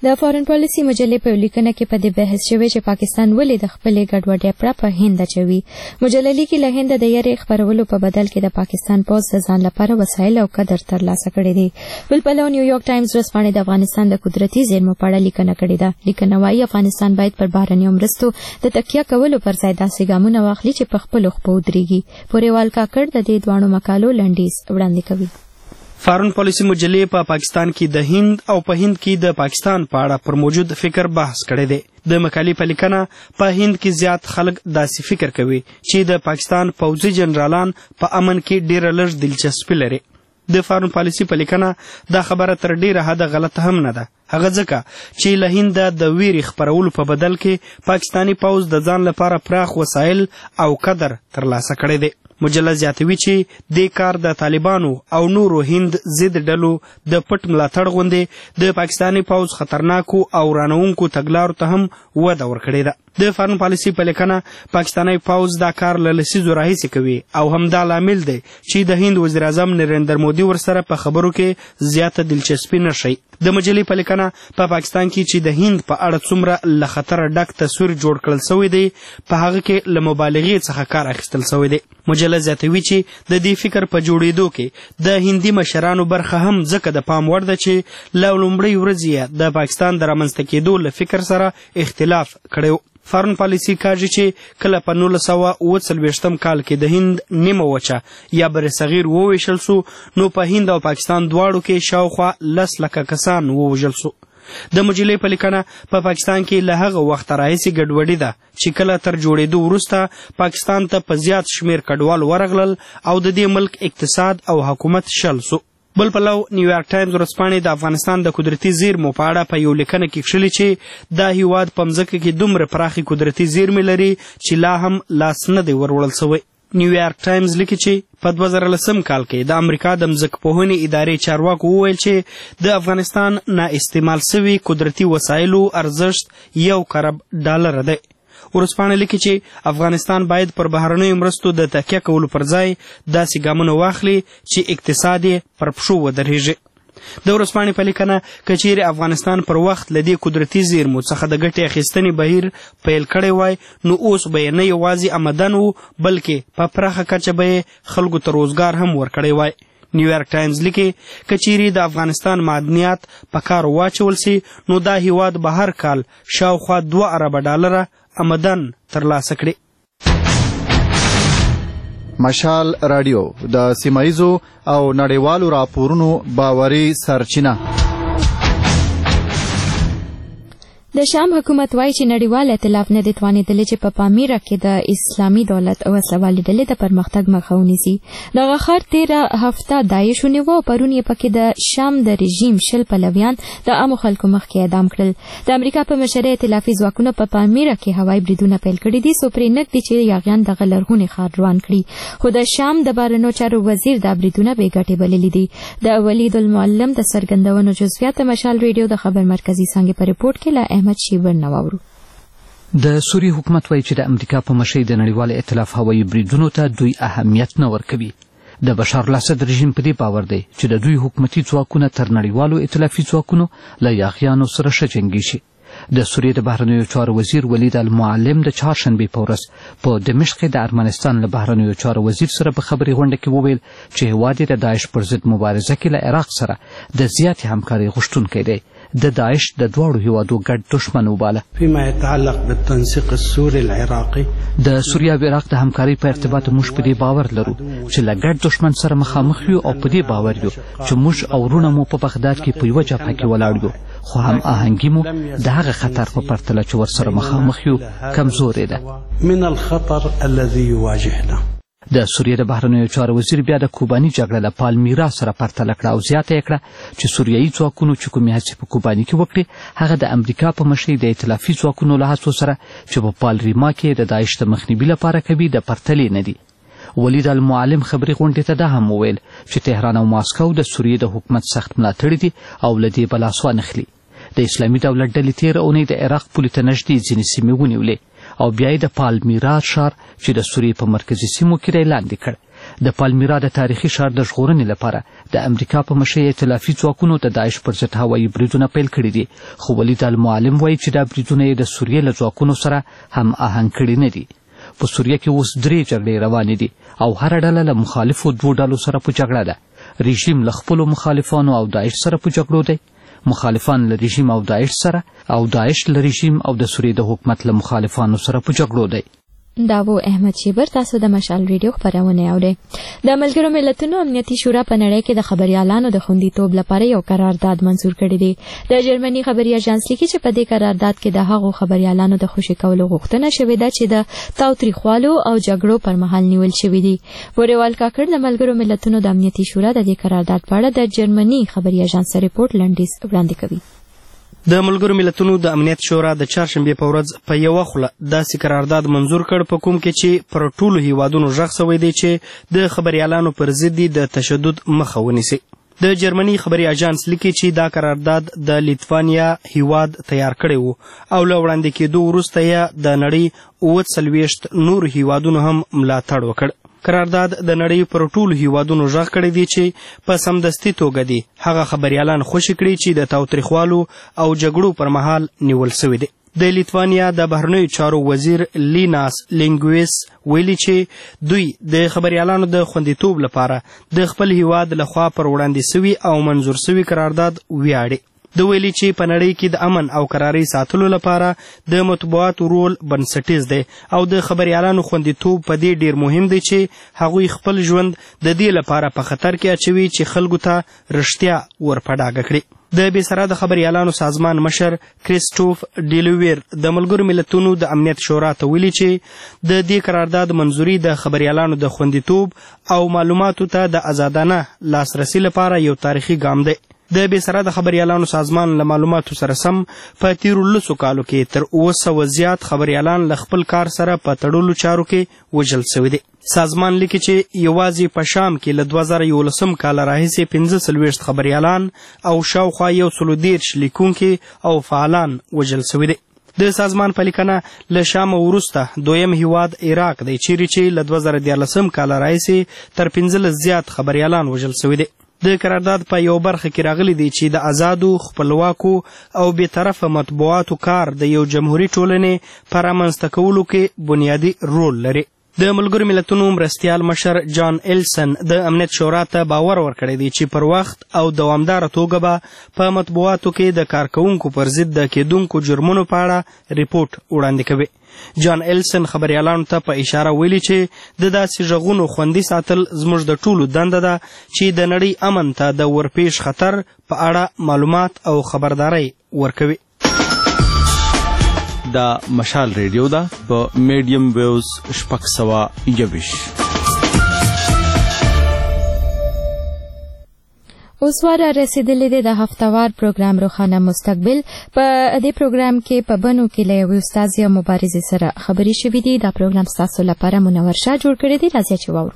د فارن پالیسي مجلې په لیکنه کې په دې بحث شوی چې پاکستان ولې د خپلې ګډوډۍ پړه په هند اچوي. مجلې لیکي له هند د یارې خبرولو په بدل کې د پاکستان پوز د ځان لپاره وسایل او قدر ترلاسه کړي دي. بل پلو نیویارک ټایمز ورځپاڼې د افغانستان د قدرتي زیرمو په اړه لیکنه کړې ده. لیکنه وايي افغانستان باید پر بهرنیو مرستو د تکیه کولو پر ځای داسې ګامونه واخلي چې په خپلو خپو ودرېږي. پوریوال کاکړ د دې دواړو مقالو لنډیز وړاندې کوي. فارن پالیسي مجلې په پاکستان کې د هند او په هند کې د پاکستان په اړه پر موجود فکر بحث کړی دی. د مقالې په لیکنه په هند کې زیات خلک داسې فکر کوي چې د پاکستان پوځي جنرالان په امن کې ډېره لږ دلچسپي لري. د فارن پالیسي په لیکنه دا خبره تر ډېره حده غلطه هم نه ده، هغه ځکه چې له هند د ویرې خپرولو په بدل کې پاکستاني پوځ د ځان لپاره پراخ وسایل او قدر ترلاسه کړی دی. مجله زیاتوي چې دې کار د طالبانو او نورو هند ضد ډلو د پټ ملاتړ غوندې د پاکستاني پوځ خطرناکو او رانونکو تګلارو ته هم وده ورکړې ده. د فارن پالیسي په لیکنه پاکستاني پوځ دا کار له لسیزو راهیسې کوي او همدا لامل دی چې د هند وزیر اعظم نریندر مودي ورسره په خبرو کې زیاته دلچسپي نه ښیي. د مجلې په لیکنه په پاکستان کې چې د هند په اړه څومره له خطره ډک تصویر جوړ کړل سوی دی په هغه کې له مبالغې څخه کار اخیستل سوی دی. مجله زیاتوي چې د دې فکر په جوړېدو کې د هندي مشرانو برخه هم ځکه د پام وړ ده چې له لومړۍ ورځې د پاکستان د رامنځته کېدو له فکر سره اختلاف کړی و. فارن پالیسي کاږي چې کله په نولس سوه اوه څلوېښتم کال کې د هند نیمه وچه یا بر صغیر وویشل سو نو په هند او پاکستان دواړو کې شاوخوا لس لکه کسان ووژل سو. د مجلې په لیکنه په پا پاکستان کې له هغه وخته راهیسې ګډوډي ده چې کله تر جوړېدو وروسته پاکستان ته په زیات شمېر کډوال ورغلل او د دې ملک اقتصاد او حکومت شل سو. بل پلو نیویارک ټایمز ورځپاڼې د افغانستان د قدرتي زیرمو په اړه په یو لیکنه کې کښلي چې دا هیواد په مځکه کې دومره پراخې قدرتي زیرمې لري چې لا هم لاس نه دی وروړل سوی. نیویارک ټایمز لیکي چې په دوه زره لسم کال کې د امریکا د مځکپوهنې ادارې چارواکو وویل چې د افغانستان نااستعمال سوي قدرتي وسایلو ارزښت یو کرب ډالر دی. ورځپاڼه لیکي چې افغانستان باید پر بهرنیو مرستو د تکیه کولو پر ځای داسې ګامونه واخلي چې اقتصاد یې پر پښو ودرېږي. د ورځپاڼې په لیکنه که چیرې افغانستان پر وخت له دې قدرتي زیرمو څخه د ګټې اخیستنې بهیر پیل کړی وای نو اوس به یې نه یوازې آمدن و بلکې په پراخه کچه به یې خلکو ته روزګار هم ورکړی وای. نیویارک ټایمز لیکي که چیرې د افغانستان معدنیات په کار واچول سي نو دا هیواد به هر کال شاوخوا دوه اربه ډالره آمدن ترلاسه کړي. مشال رادیو د سیمایزو او نړیوالو راپورونو باوري سرچینه. د شام حکومت وایي چې نړیوال ائتلاف نه دی توانېدلی چې په پامیره کې د اسلامي دولت او وسلوالې ډلې د پرمختګ مخه ونیسي. دغه ښار تېره هفته داعش ونیو او پرون یې پکې د شام د رژیم شل پلویان د عامو خلکو مخکې اعدام کړل. د امریکا په مشرۍ ائتلافي ځواکونو په پامیره کې هوایي بریدونه پیل کړي دي څو پرې نږدې چې یاغیان دغه لرغونی ښار روان کړي، خو د شام د بهرنیو چارو وزیر دا بریدونه بې ګټې بللي دي. د ولید المعلم د څرګندونو جزئیات د مشال ریډیو د خبر مرکزي څانګې په رپورټ کې له احمد شیبر نواورو. د سوریې حکومت وایي چې د امریکا په مشرۍ د نړیوال ائتلاف هوایي بریدونو ته دوی اهمیت نه ورکوي. د بشار الاسد رژیم په دې باور دی چې د دوی حکومتي ځواکونه تر نړیوالو ائتلافي ځواکونو له یاغیانو سره ښه جنګیږي. د سوریې د بهرنیو چارو وزیر ولید المعلم د چهارشنبې په ورځ په دمشق د ارمنستان له بهرنیو چارو وزیر سره په خبري غونډه کې وویل چې هیواد یې د داعش پر ضد مبارزه کې له عراق سره د زیاتې همکارۍ غوښتونکی دی. د داعش د دواړو هیوادو ګډ دشمن وباله. فيما يتعلق بالتنسيق السوري العراقي د سوریه او عراق د همکارۍ په ارتباط موږ په دې باور لرو چې له ګډ دشمن سره مخامخ یو او په دې باور یو چې موږ او ورونه مو په بغداد کې په یوه جبهه کې ولاړ یو، خو هم آهنګي مو د هغه خطر په پرتله چې ورسره مخامخ یو کمزورې ده. من الخطر الذي يواجهنا. د سوریې د بهرنیو چارو وزیر بیا د کوباني جګړه له پالمیرا سره پرتله کړه او زیاته یې کړه چې سوریایي ځواکونو چې کومې هڅې په کوباني کې وکړې هغه د امریکا په مشرۍ د ائتلافي ځواکونو له هڅو سره چې په پالریما کې د داعش د مخنیوي لپاره کوي د پرتلې نه دي. ولید المعلم خبري غونډې ته دا هم وویل چې تهران او ماسکو د سوریې د حکومت سخت ملاتړي دي او له دې به لاس وانخلي. د اسلامي دولت ډلې تېره اونۍ د عراق پولې ته نږدې ځینې سیمې ونیولې او بیا یې د پالمیرا ښار چې د سوریې په مرکزي سیمو کې دی لاندې کړ. د پالمیرا د تاریخي ښار د ژغورنې لپاره د امریکا په مشرۍ ائتلافي ځواکونو د داعش پر ضد هوایي بریدونه پیل کړي دي، خو ولید المعلم وایي چې دا بریدونه یې د سوریې له ځواکونو سره هم آهنګ کړي نه دي. په سوریه کې اوس درې جګړې روانې دي او هره ډله له مخالفو دوو ډلو سره په جګړه ده. رژیم له خپلو مخالفانو او داعش سره په جګړو دی، مخالفان له رژیم او داعش سره، او داعش له رژیم او د سوریې د حکومت له مخالفانو سره په جګړو دی. دا و احمد شیبر، تاسو د مشال ریډیو خبرونه اورئ. د ملګرو ملتونو امنیتي شورا په نړۍ کې د خبريالانو د خوندیتوب لپاره یو قرارداد منزور کړی دی. د جرمني خبري اژانس لیکي چې په دې قرارداد کې د هغو خبريالانو د خوشي کولو غوښتنه شوې ده چې د تاوتریخوالو او جګړو پر مهال نیول شوي دي. بوریوال کاکړ د ملګرو ملتونو د امنیتي شورا د دې قرارداد په اړه د جرمني خبري اژانس ریپورت لنډیز وړاندې کوي. د ملګرو ملتونو د امنیت شورا د چهارشنبې په ورځ په یوه خوله داسې قرارداد منظور کړ په کوم کې چې پر ټولو هیوادونو غږ سوی دی چې د خبریالانو پر ضد د تشدد مخه ونیسي. د جرمني خبري اژانس لیکي چې دا قرارداد د لیتوانیا هیواد تیار کړی و او له وړاندې کېدو وروسته یې د نړۍ اووه څلوېښت نور هیوادونو هم ملاتړ وکړ. قرارداد د نړۍ پر ټولو هیوادونو غږ کړی دی چې په سمدستي توګه دي هغه خبریالان خوشي کړي چې د تاوتریخوالو او جګړو پر مهال نیول سوي دي. د لیتوانیا د بهرنیو چارو وزیر لیناس لینګویس ویلي چې دوی د خبریالانو د خوندیتوب لپاره د خپل هیواد لخوا پر وړاندې سوي او منظور سوي قرارداد ویاړي. د ویلي چې په نړۍ کې د امن او قرارۍ ساتلو لپاره د مطبوعاتو رول بنسټیز دی او د خبریالانو خوندیتوب په دې ډیر مهم دی چې هغوی خپل ژوند د دې لپاره په خطر کې اچوي چې خلکو ته رښتیا ور په ډاګه کړي. د بېسرحده خبریالانو سازمان مشر کریسټوف ډیلویر د ملګرو ملتونو د امنیت شورا ته ویلي چې د دې قرارداد منظوري د خبریالانو د خوندیتوب او معلوماتو ته د آزادانه لاسرسي لپاره یو تاریخي ګام دی. د بېسرحده خبریالانو سازمان له معلوماتو سره سم په تیرو لسو کالو کې تر اووه سوه زیات خبریالان له خپل کار سره په تړلو چارو کې وژل سوي دي. سازمان لیکي چې یوازې په شام کې له دوه زره یولسم کاله راهیسې پنځه څلوېښت خبریالان او شاوخوا یو سلو دېرش لیکونکي او فعالان وژل سوي دي. د سازمان په لیکنه له شام وروسته دویم هیواد عراق دی چیرې چې له دوه زره دیارلسم کاله راهیسې تر پنځلس زیات خبریالان وژل سوي دي. د قرارداد په یو برخه کې راغلی دی چې د آزادو خپلواکو او بېطرفه مطبوعاتو کار د یو جمهوري ټولنې په رامنځته کولو کې بنیادي رول لري. د ملګرو ملتونو مرستیال مشر جان ایلسن د امنیت شورا ته باور ورکړی دی چې پر وخت او دوامداره توګه به په مطبوعاتو کې د کارکوونکو پر ضد د کېدونکو جرمونو په اړه ریپورټ وړاندې کوي. جان ایلسن خبریالانو ته په اشاره ویلي چې د داسې غږونو خوندي ساتل زموږ د ټولو دنده ده چې د نړۍ امن ته د ورپېښ خطر په اړه معلومات او خبرداری ورکوي. دا مشال ریډیو ده په میډیم ویوز شپږ سوه یوویشت. اوس واره رسیدلې ده د هفتهوار پروګرام روښانه مستقبل. په دې پروګرام کې په بنو کې له یوې استاد یا مبارزې سره خبرې شوې دي. دا پروګرام ستاسو لپاره منور شاه جوړ کړی دی. راځئ چې واورو.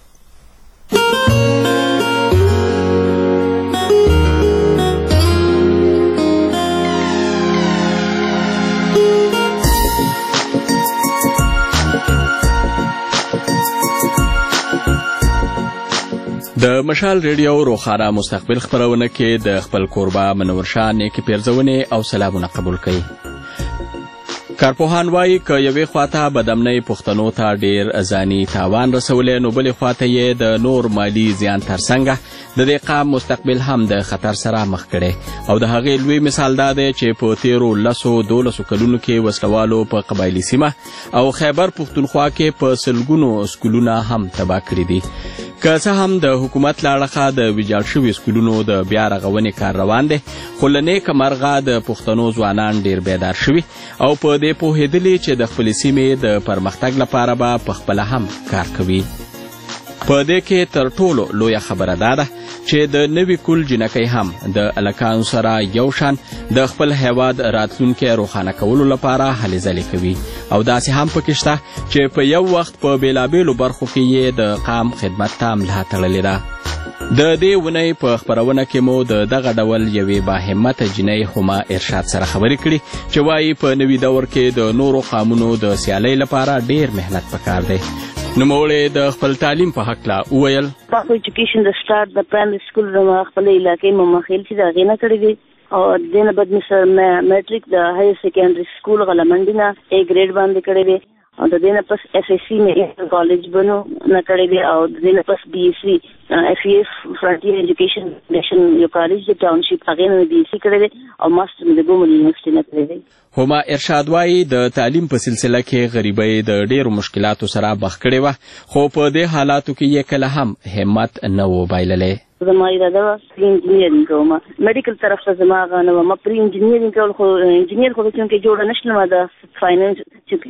د مشال ریډیو روښانه مستقبل خپرونه کې د خپل کوربه منور شاه نیکې پیرزونې او سلامونه قبول کړئ. کارپوهان وایي که یوې خواته بدامنۍ پښتنو ته ډیر ځاني تاوان رسولی نو بلې خواته یې د نور مالي زیان ترڅنګه د دې قام مستقبل هم د خطر سره مخ کړی او د هغې لوی مثال دا دی چې په تیرو لسو دولسو کلونو کې وسلوالو په قبایلي سیمه او خیبر پښتونخوا کې په سلګونو سکولونه هم تباه کړي دي. که څه هم د حکومت له اړخه د ویجاړ شوي سکولونو د بیا رغونې کار روان دی، خو له نیکه مرغه د پښتنو ځوانان ډیر بیدار شوي او په دې پوهېدلي چې د خپلې سیمې د پرمختګ لپاره به پخپله هم کار کوي. په دې کې تر ټولو لویه خبره دا ده چې د نوي کول جنکۍ هم د الکانو سره یو شان د خپل هیواد راتلونکی روښانه کولو لپاره هلې ځلې کوي او داسې هم پکې شته چې په یو وخت په بېلابېلو برخو کې یې د قام خدمت ته ملا تړلې ده. د دې ونۍ په خپرونه کې مو د دغه ډول یوې باهمته جینۍ هما ارشاد سره خبرې کړي چې وایي په نوي دور کې د نورو قامونو د سیالۍ لپاره ډیر محنت پکار دی. نوموړې د خپل تعلیم په هکله وویل تاسو ایجوکیشن د سٹارټ د پرایمري سکول د خپل علاقې مماخیل چې دا غینه کړی دی او دینه بعد مثلا میټریک د هایر سیکنډري سکول غلمنډي نه ا ګریډ باندې کړی دی او د دینه پس اف اس سی مې کالج بنو نه کړی دی او د دینه پس بي اس سی اف ایس فرنټیر ایجوکیشن نشن یو کالج د ټاونشپ هغه نه بي اس سی کړی دی او ماستر د ګومل یونیورسيټي نه کړی دی. هما ارشاد وايي د تعلیم په سلسله کې غریبۍ د ډېرو مشکلاتو سره مخ کړې وه خو په دې حالاتو کې یې کله هم همت نه و بایللی. زما اراده وه پری انجینیرینګ کوم میډیکل طرف ته زما هغه نه وه ما پری انجینیرینګ کول خو انجینیر خو چونکې جوړه نه شلم د فاینانس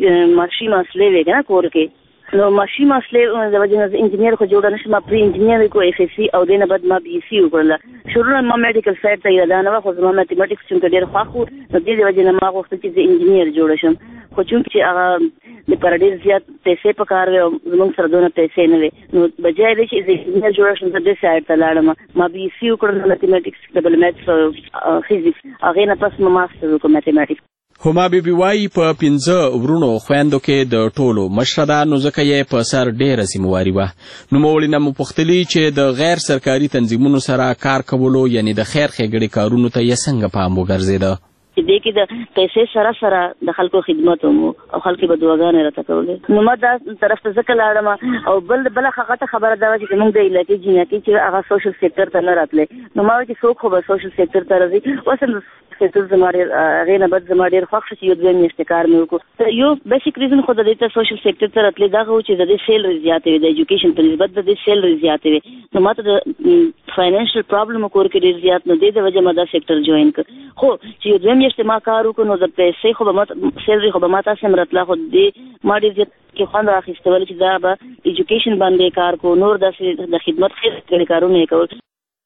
ماشي مسلې وې که نه کور کې نو ماشي مسلې د وجې نه انجینیر خو جوړه نه شم پری انجینیر کو اف اس سی او دې نه بعد ما بي اس سی وکړله شروع ما میډیکل سایډ ته اراده نه وه خو زما میتھمیټکس چونکې ډېر خوښ و نو دې د وجې نه ما غوښتل چې زه انجینیر جوړه شم خو چونکې هغه د پر ډېر زیات پیسې پکار وې او زموږ سره دونه پیسې نه وې نو بجای دی چې زه انجینیر جوړه شم زه دې سایډ ته لاړم ما بي اس سی وکړل میتھمیټکس ډبل میتھس او فزیکس هغې نه پس ما ماسټر وکړ میتھمیټکس. هما بیبي وايي په پنځه ورونو خویندو کې د ټولو مشره ده نو ځکه یې په سر ډېره ذمهواري وه. نوموړي نه مو پوښتلي چې د غیر سرکاري تنظیمونو سره کار کولو یعنی د خیر ښېګړې کارونو ته یې څنګه پام وګرځېده چې دې کې د پیسې سره سره د خلکو خدمت هم او خلکو به دعاګانې راته کولې نو ما دا طرف ته ځکه لاړم او بل بله هغه خبره دا وه چې زموږ د علاقې جینیاتي چې هغه سوشل سیکټر ته نه راتلی نو ما وایي چې څوک خو به سوشل سیکټر ته راځي اوس هم سیکټر زما ډېر هغې نه بعد زما ډېر خوښ شو چې یو دوه میاشتې کار مې وکړو یو بیسیک ریزن خو د دې ته سوشل سیکټر ته راتلی دا و چې د دې سیلري زیاتې وي د ایجوکیشن په نسبت د دې سیلري زیاتې وي نو ما ته د فاینانشل پرابلم کور کې ډېر زیات نو دې د وجې ما دا سیکټر جوین کړ خو چې یو دوه میاشتې ما کار وکړو نو د پیسې خو به ما سیلري خو به ما تاسې هم راتله خو دې ما ډېر زیات کې خوند راخیستول چې دا به ایجوکیشن باندې کار کو نور داسې د خدمت خیر کړي کارونه یې کول.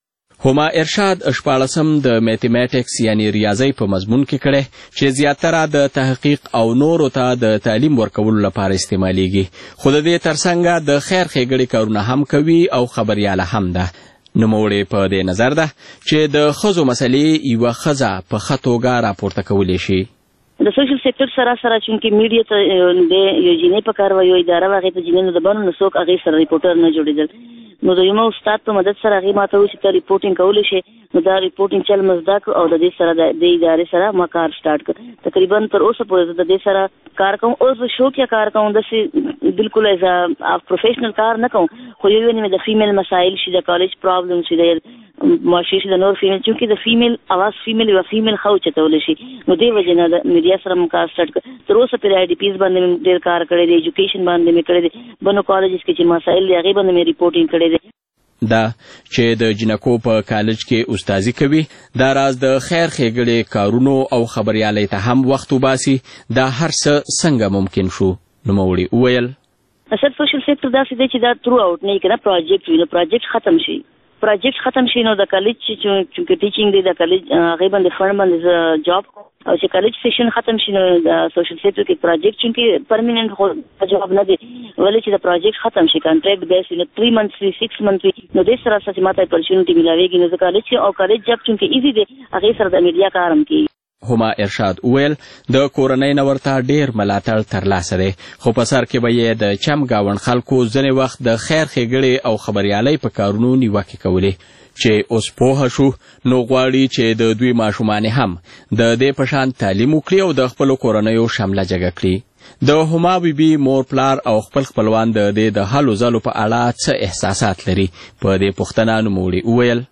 هما ارشاد شپاړسم د میتھمیټکس یعنی ریاضۍ په مضمون کې کړی چې زیاتره د تحقیق او نورو ته د تعلیم ورکولو لپاره استعمالیږي خو د دې ترڅنګ د خیر ښېګړې کارونه هم کوي او خبریاله هم ده. نوموړې په دې نظر ده چې د ښځو مسلې یوه ښځه په ښه توګه راپورته کولی شي. د سوشل سیکټر سره سره چونکې میډیا ته د یو جینۍ په کار وه یو اداره وه هغې ته جینۍ نه د بنو نو څوک هغې سره ریپورټر نه جوړېدل نو د یو استاد په مدد سره هغې ما ته وویل چې ته ریپورټینګ کولی شې نو دا ریپورټینګ چل مې زده کړو او د دې سره د دې ادارې سره ما کار سټارټ کړ تقریبا تر اوسه پورې زه د دې سره کار کوم اوس زه شوقیه کار کوم داسې بالکل ایز ا پروفیشنل کار نه کوم خو یو یعنې مې د فیمیل مسایل شي د کالج پرابلم شي د معاشي شي د نور فیمیل چونکې د فیمیل اواز فیمیل یوه فیمیل ښه اوچتولی شي نو دې وجې نه د میډیا سره مې کار سټارټ کړ تر اوسه پورې آی ډي پیز باندې مې ډېر کار کړی دی ایجوکیشن باندې مې کړی دی بنو کالجز کې چې مسایل دي هغې باندې مې ریپورټینګ کړی دی. دا چې د جنکو په کالج کې استازي کوي دا راز د خیر ښېګړې کارونو او خبریالۍ ته هم وخت وباسي دا هر څه څنګه ممکن شو نوموړي وویل اصل سوشل سیکټر داسې دی چې دا ترو آوټ نه وي که نه پروجیکټ وي نو پروجیکټ ختم شي پروجیکټ ختم شي نو د کالج چې چونکې ټیچینګ دی د کالج هغې باندې فنډ باندې زه جاب کوم او چې کالج سیشن ختم شي نو د سوشل سیکټر کې پروجیکټ چونکې پرمیننټ خو جاب نه دی ولې چې د پروجیکټ ختم شي کانټریکټ بیس وي نو تھری منتھس وي سکس منتھ وي نو دې سره سره چې ما ته اپرچونټي میلاویږي نو زه کالج کې او کالج جاب چونکې ایزي دی هغې سره د میډیا کار هم کېږي. هما ارشاد وویل د کورنۍ نه ورته ډېر ملاتړ ترلاسه دی خو په سر کې به یې د چم ګاونډ خلکو ځینې وخت د خیر ښېګړې او خبریالۍ په کارونو نیوکې کولې چې اوس پوهه شو نو غواړي چې د دوی ماشومانې هم د دې په شان تعلیم وکړي او د خپلو کورنیو شمله جګه کړي. د هما بیبي مور پلار او خپل خپلوان د دې د هلو ځلو په اړه څه احساسات لري په دې پوښتنه نوموړي وویل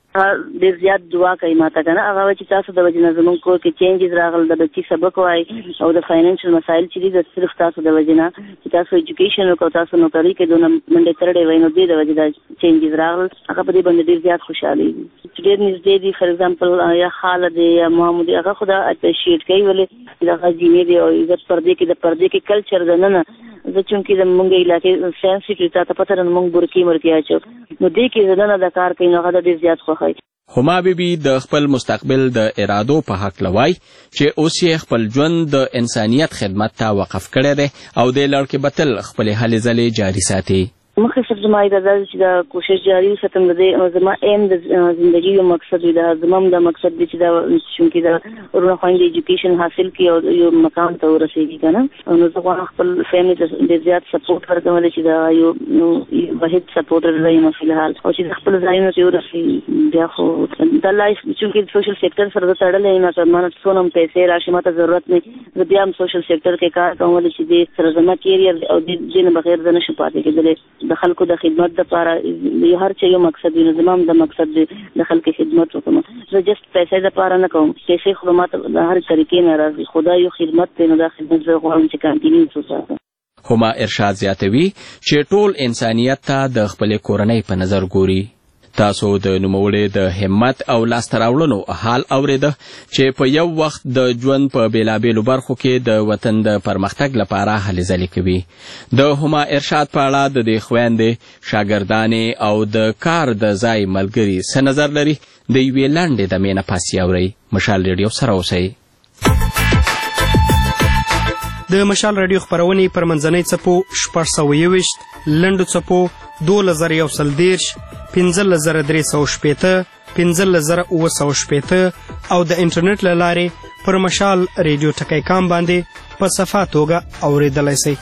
ډېر زیات دعا کوي ما ته که نه هغه وایي چې تاسو د وجې نه زموږ کور کې چینجز راغل د بچي سبق وایي او د فاینانشل مسایل چې دي د صرف تاسو د وجې نه چې تاسو ایجوکیشن وکړو تاسو نوکري کې دونه منډې ترړې وایي نو دې د وجې دا چینجز راغل هغه په دې باندې ډېر زیات خوشحالي دي چې ډېر نږدې دي فار ایگزامپل یا خاله دی یا محمود دی هغه خو دا اپریشیټ کوي ولې چې دغه جینۍ دی او عزت پردې کې د پردې کې کلچر د نه نه زه چونکې د مونږ علاقې سینسیټیو تا ته پته ده نو مونږ برکې مرکې اچو نو دې کې زه نه دا کار کوي نو هغه د ډېر زیات خوښوي. هما بیبي د خپل مستقبل د ارادو په هکله وایي چې اوس یې خپل ژوند د انسانیت خدمت ته وقف کړی دی او دې لړ کې به تل خپلې هلې ځلې جاري ساتي. مخکې صرف زما دا ده چې دا کوشش جاري وساتم د دې زما ایم د زندګي یو مقصد وي دا زما هم دا مقصد دی چې دا چونکې دا ورونه خویندې ایجوکیشن حاصل کړي او یو مقام ته ورسېږي که نه نو زه غواړم خپل فیملي ته ډېر زیات سپورټ ورکولی چې دا یو واحد سپورټر زه یم فی الحال او چې د خپل ځایونو ته ورسي بیا خو دا لایف چونکې سوشل سیکټر سره زه تړلی یم که ما څونه هم پیسې راشي ما ته ضرورت نه زه بیا هم سوشل سیکټر کې کار کوم ولې چې دې سره زما کیریر او دې نه بغیر زه نشم پاتې کېدلی د خلکو د خدمت دپاره یو هر څه یو مقصد وي نو زما هم د مقصد دی د خلکو خدمت وکړم زه جست پیسې دپاره نه کوم پیسې خو ما ته د هر طریقې نه راځي خو دا یو خدمت دی نو دا خدمت زه غواړم چې کنټینیو وساتم. هما ارشاد زیاتوي چې ټول انسانیت ته د خپلې کورنۍ په نظر ګوري. تاسو د نوموړي د همت او لاسته راوړنو حال اورېده چې په یو وخت د ژوند په بېلابېلو برخو کې د وطن د پرمختګ لپاره هلې ځلې کوي. د هما ارشاد په اړه د دې خویندې شاګردانې او د کار د ځای ملګري څه نظر لري د یوې لنډې دمې نه پاس یې اورئ. مشال ریډیو سره اوسئ. د مشال راډیو خپرونې پر منځنۍ څپو شپږ سوه یوویشت لنډو څپو دولس زره یو سل دېرش پنځلس زره درې سوه شپېته پنځلس زره اووه سوه شپېته او د انټرنیټ له لارې پر مشال ریډیو ټکی کام باندې په صفا توګه اورېدلی سئ.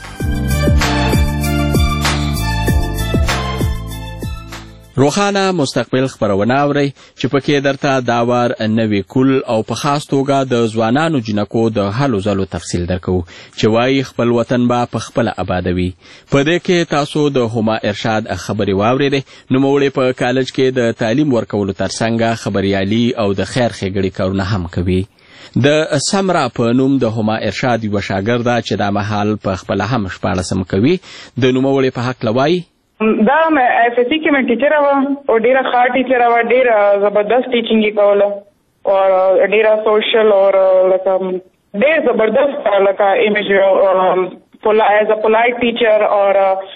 روښانه مستقبل خپرونه اورئ چې پکې درته دا وار نوي کول او په خاص توګه د ځوانانو جنکو د هلو ځلو تفصیل درکو چې وایي خپل وطن به په خپله ابادوي. په دې کې تاسو د هما ارشاد خبرې واورېدې. نوموړې په کالج کې د تعلیم ورکولو ترڅنګ خبریالي او د خیر ښېګړې کارونه هم کوي. د سمرا په نوم د هما ارشاد یوه شاګرده چې دا مهال په خپله هم شپاړسم کوي د نوموړې په هکله وایي دا ایف ایس سی کې مې ټیچره وه او ډېره ښه ټیچره وه ډېره زبردست ټیچنګ یې کوله او ډېره سوشل او لکه ډېر زبردست لکه امیج ایز ا پولایټ ټیچر اور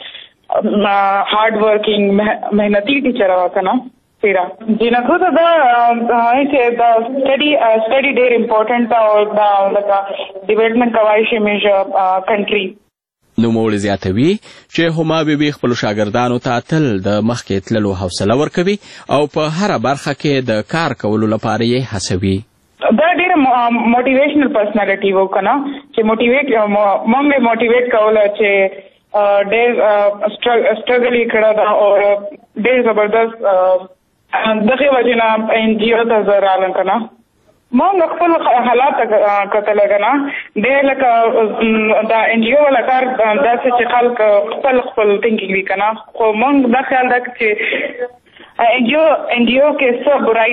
هارډ ورکینګ محنتي ټیچره وه که نه تیرا جنکو ته دا چې دا سټډي سټډي ډېر امپورټنټ ده او دا لکه ډیولپمنټ کولی شي زموږ کنټري. نوموړي زیاتوي چې هما بیبي خپلو شاګردانو ته تل د مخکې تللو حوصله ورکوي او په هره برخه کې د کار کولو لپاره یې هڅوي. دا ډېره موټیویشنل پرسنالټي و که نه چې موټیویټ موږ یې موټیویټ کوله چې ډېر سټرګل یې کړی ده او ډېر زبردست دغې وجې نه این جي او ته زه رالم که نه مونږ خپل حالات کتلی که نه ډېر لکه دا این جي او والا کار داسې چې خلک خپل خپل تھنکینګ وي که نه خو مونږ دا خیال ده چې این جي او این جي او کې څه برایي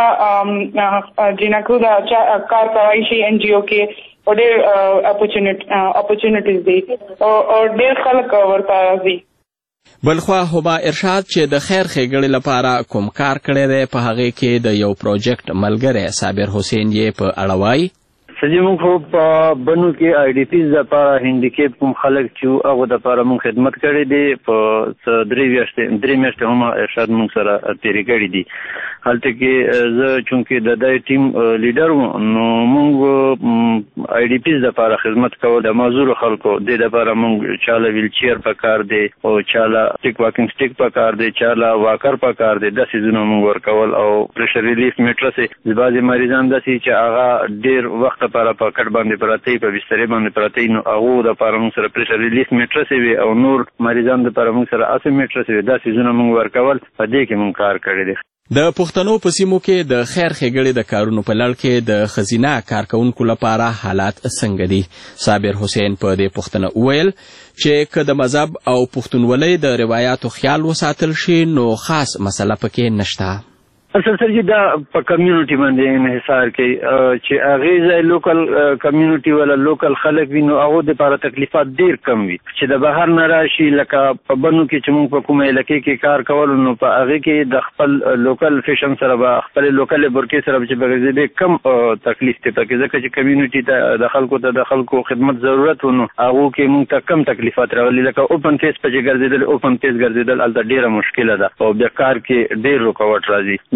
نشته جنکو دا کار کولی شي این جي او کې او ډېر اپورچونیټیز دي او ډېر خلک ورته راځي. بلخوا هما ارشاد چې د خیر ښېګړې لپاره کوم کار کړی دی په هغې کې د یو پروجیکټ ملګری صابر حسین یې په اړه وایي سجی مونږ خو په بنو کې آی ډي پیز دپاره هینډیکیپ کوم خلک چې هغو دپاره مونږ خدمت کړی دی په درې میاشتې درې میاشتې هم ارشاد مونږ سره تېرې کړي دي. هلته کې زه چونکې د دای ټیم لیډر وم نو مونږ آی ډي پیز دپاره خدمت کوو د معذورو خلکو دې دپاره مونږ چاله ویل چیر پکار دی او چاله سټیک واکینګ سټیک پکار دی چاله واکر پکار دی داسې ځونه مونږ ورکول او پریشر ریلیف میټرسې بعضې مریضان داسې چې هغه ډېر وخت لپاره په کټ باندې پراته په بسترې باندې پراته نو هغو دپاره موږ سره پریشر ریلیف میټرسې وي او نور مریضان دپاره موږ سره اسې میټرسې وي داسې ځونه موږ ورکول په دې کې موږ کار کړی دی. د پښتنو په سیمو کې د خیر ښېګړې د کارونو په لړ کې د ښځینه کارکوونکو لپاره حالات څنګه دي. صابر حسین په دې پوښتنه وویل چې که د مذهب او پښتونولۍ د روایاتو خیال وساتل شي نو خاص مسله پکې نشته. اصل سرجی دا په کمیونټي باندې انحصار کوي چې هغې ځای لوکل کمیونټي والا لوکل خلک وي نو هغو دپاره تکلیفات ډېر کم وي چې د بهر نه راشي لکه په بنو کې چې موږ په کومه علاقې کې کار کولو نو په هغې کې د خپل لوکل فیشن سره به خپلې لوکلې برکې سره چې به غځېدې کم تکلیف دی پکې ځکه چې کمیونټي ته د خلکو ته د خلکو خدمت ضرورت و نو هغو کې موږ ته کم تکلیفات راغلي لکه اوپن فیس په چې ګرځېدل اوپن فیس ګرځېدل هلته ډېره مشکله ده او بیا کار کې ډېر رکاوټ راځي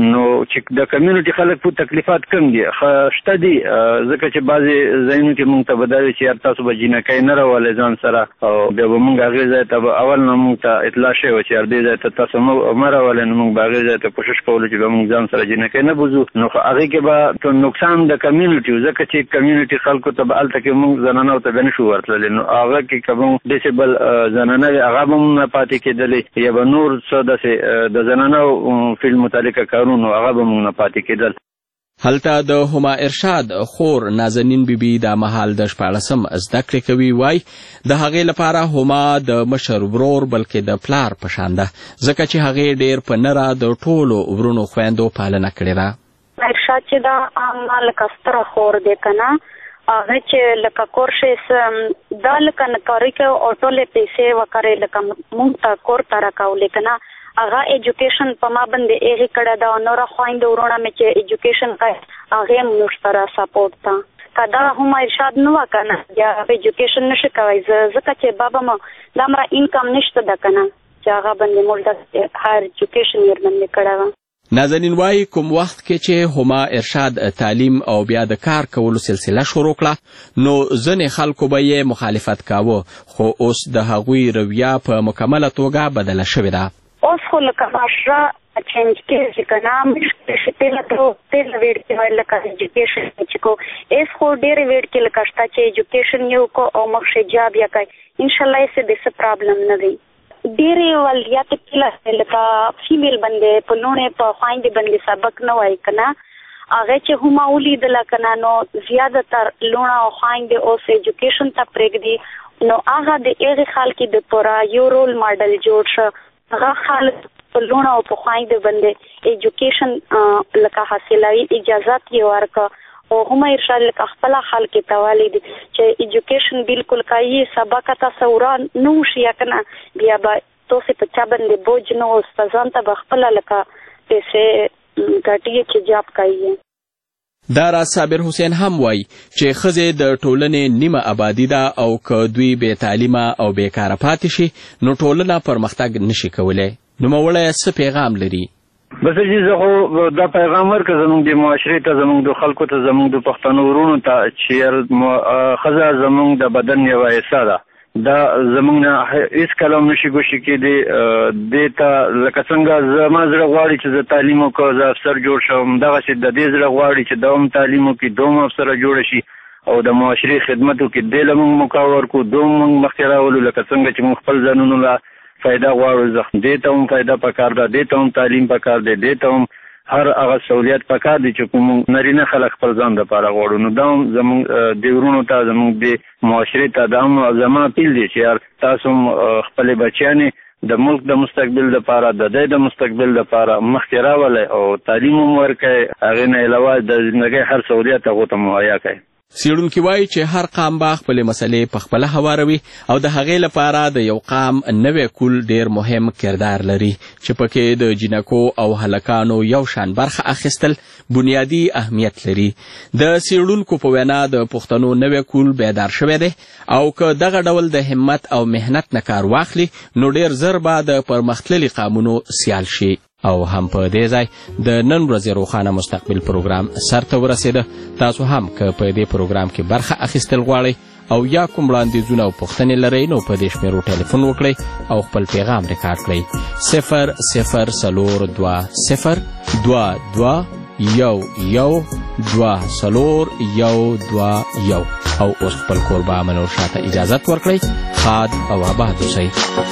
نو چې د کمیونټي خلک په تکلیفات کم دي شته دي ځکه چې بعضې ځایونو کې مونږ ته به دا وي چې یار تاسو به جینکۍ نه راولئ ځان سره او بیا به مونږ هغې ځای ته به اول نه مونږ ته اطلاع شوې وه چې یار دې ځای ته تاسو مه راولئ نو مونږ به هغې ځای ته کوشش کولو چې به مونږ ځان سره جینکۍ نه بوځو نو هغې کې به نقصان د کمیونټي ځکه چې کمیونټي خلکو ته به هلته کې مونږ زنانو ته بیا نه شو ورتللی نو هغه کې که به مونږ ډیسیبل زنانه وي هغه به مونږ نه پاتې کېدلی یا به نور څه داسې د زنانو فیلډ متعلقه کارونو هغه به مونږ نه پاتې کېدل. هلته د هما ارشاد خور نازنین بیبي دا مهال د شپاړسم زده کړې کوي وای د هغې لپاره هما د مشر ورور بلکې د پلار په شان ده ځکه چې هغې ډېر په نره د ټولو ورونو خویندو پالنه کړې ده. ارشاد چې دا ما لکه ستره خور دی که نه هغه چې لکه کور شي دا لکه نه کاري کوي او ټولې پیسې وکړې لکه مونږ ته کور ته راکولې که نه هغه ایجوکیشن په ما باندې هغې کړی ده او نوره خویندو وروڼه مې چې ایجوکیشن کوي هغې هم موږ سره سپورټ ته که دا هم ارشاد نه وه که نه بیا ایجوکیشن نشي کوی ځکه چې بابا مو دا مره انکم نشته ده که نه چې هغه باندې موږ داسې هایر ایجوکیشن یې باندې کړی وه. نازنین وایي کوم وخت کې چې هما ارشاد تعلیم او بیا د کار کولو سلسله شروع کړه نو ځینې خلکو به یې مخالفت کاوه خو اوس د هغوی رویه په مکمله توګه بدله شوې ده. اوس خو لکه معاشره چینج کېږي که نه موږ چې تېله تېله ویډ کې وایي لکه ایجوکیشن چې کو ایس خو ډېرې ویډ کې لکه شته چې ایجوکیشن یې وکړو او مخ حجاب یې کوي انشاءالله یې څه د څه پرابلم نه دی. ډېرې ولایاتې تېله لکه فیمیل باندې په لوڼې په خویندې باندې سبق نه وایي که نه هغې چې هما ولیدله که نه نو زیاده تر لوڼه او خویندې اوس ایجوکیشن ته پرېږدي نو هغه د هغې خلکې دپاره یو رول ماډل جوړ شه هغه خلک په لوڼه او په خویندو باندې ایجوکیشن لکه حاصلوي اجازت یې ورکړه او هم ارشاد لکه خپله خلکې ته ویلی دي چې ایجوکیشن بالکل کوي سبق تاسو وران نه وشي که نه بیا به تاسې په چا باندې بوج نه استادان ته به خپله لکه پیسې ګټي چې جاب کوي. دارا صابر حسین هم وای چې ښځې د ټولنې نیمه آبادي ده او که دوی بې تعلیمه او بېکاره پاتې شي نو ټولنه پرمختګ نشي کولی. نوموړی څه پیغام لري؟ بس جی زه خو دا پیغام ورکړه زموږ د معاشرې ته زموږ د خلکو ته زموږ د پښتنو ورونو ته چې ښځه زموږ د بدن یوه حصه ده دا زموږ نه هېڅ کله هم نشي ګوښې کېدی دې ته لکه څنګه زما زړه غواړي چې زه تعلیم وکړم زه افسر جوړ شم دغسې د دې زړه غواړي چې دا هم تعلیم وکړي دوم افسره جوړه شي او د معاشرې خدمت وکړي دې له موږ موقع ورکړو دوم موږ مخکې راولو لکه څنګه چې موږ خپل ځانونو له فایده غواړو دې ته هم فایده پکار ده دې ته هم تعلیم پکار دی دې ته هم هر هغه سہولیت پکار دی چې کوم نارینه خلک خپل ځان دپاره غواړو نو دا هم زموږ د ورونو ته زموږ د معاشرې ته دا هم زما اپیل دی چې یار تاسو هم خپلې بچیانې د ملک د مستقبل دپاره د دی د مستقبل دپاره مخکې راولئ او تعلیم هم ورکئ هغې نه علاوه د زندګۍ هر سہولیت هغو ته مهیا کړئ. څېړونکي وایي چې هر قام به خپلې مسلې په خپله هواروي او د هغې لپاره د یو قام نوی کول ډېر مهم کردار لري چې پکې د جینکو او هلکانو یو شان برخه اخیستل بنیادي اهمیت لري. د څېړونکو په وینا د پښتنو نوی کول بیدار شوی دی او که دغه ډول د همت او محنت نه کار واخلي نو ډېر زر به د پرمختللي قامونو سیال شي. او هم په دې ځای د نن ورځې روښانه مستقبل پروګرام سرته ورسېده. تاسو هم که په دې پروګرام کې برخه اخیستل غواړئ او یا کوم وړاندیزونه او پوښتنې لرئ نو په دې شمېرو ټلیفون وکړئ او خپل پیغام ریکارډ کړئ صفر صفر څلور دوه صفر دوه دوه یو یو دوه څلور یو دوه یو او اوس خپل کوربه منور شاته اجازت ورکړئ. ښاد او آباد اوسئ.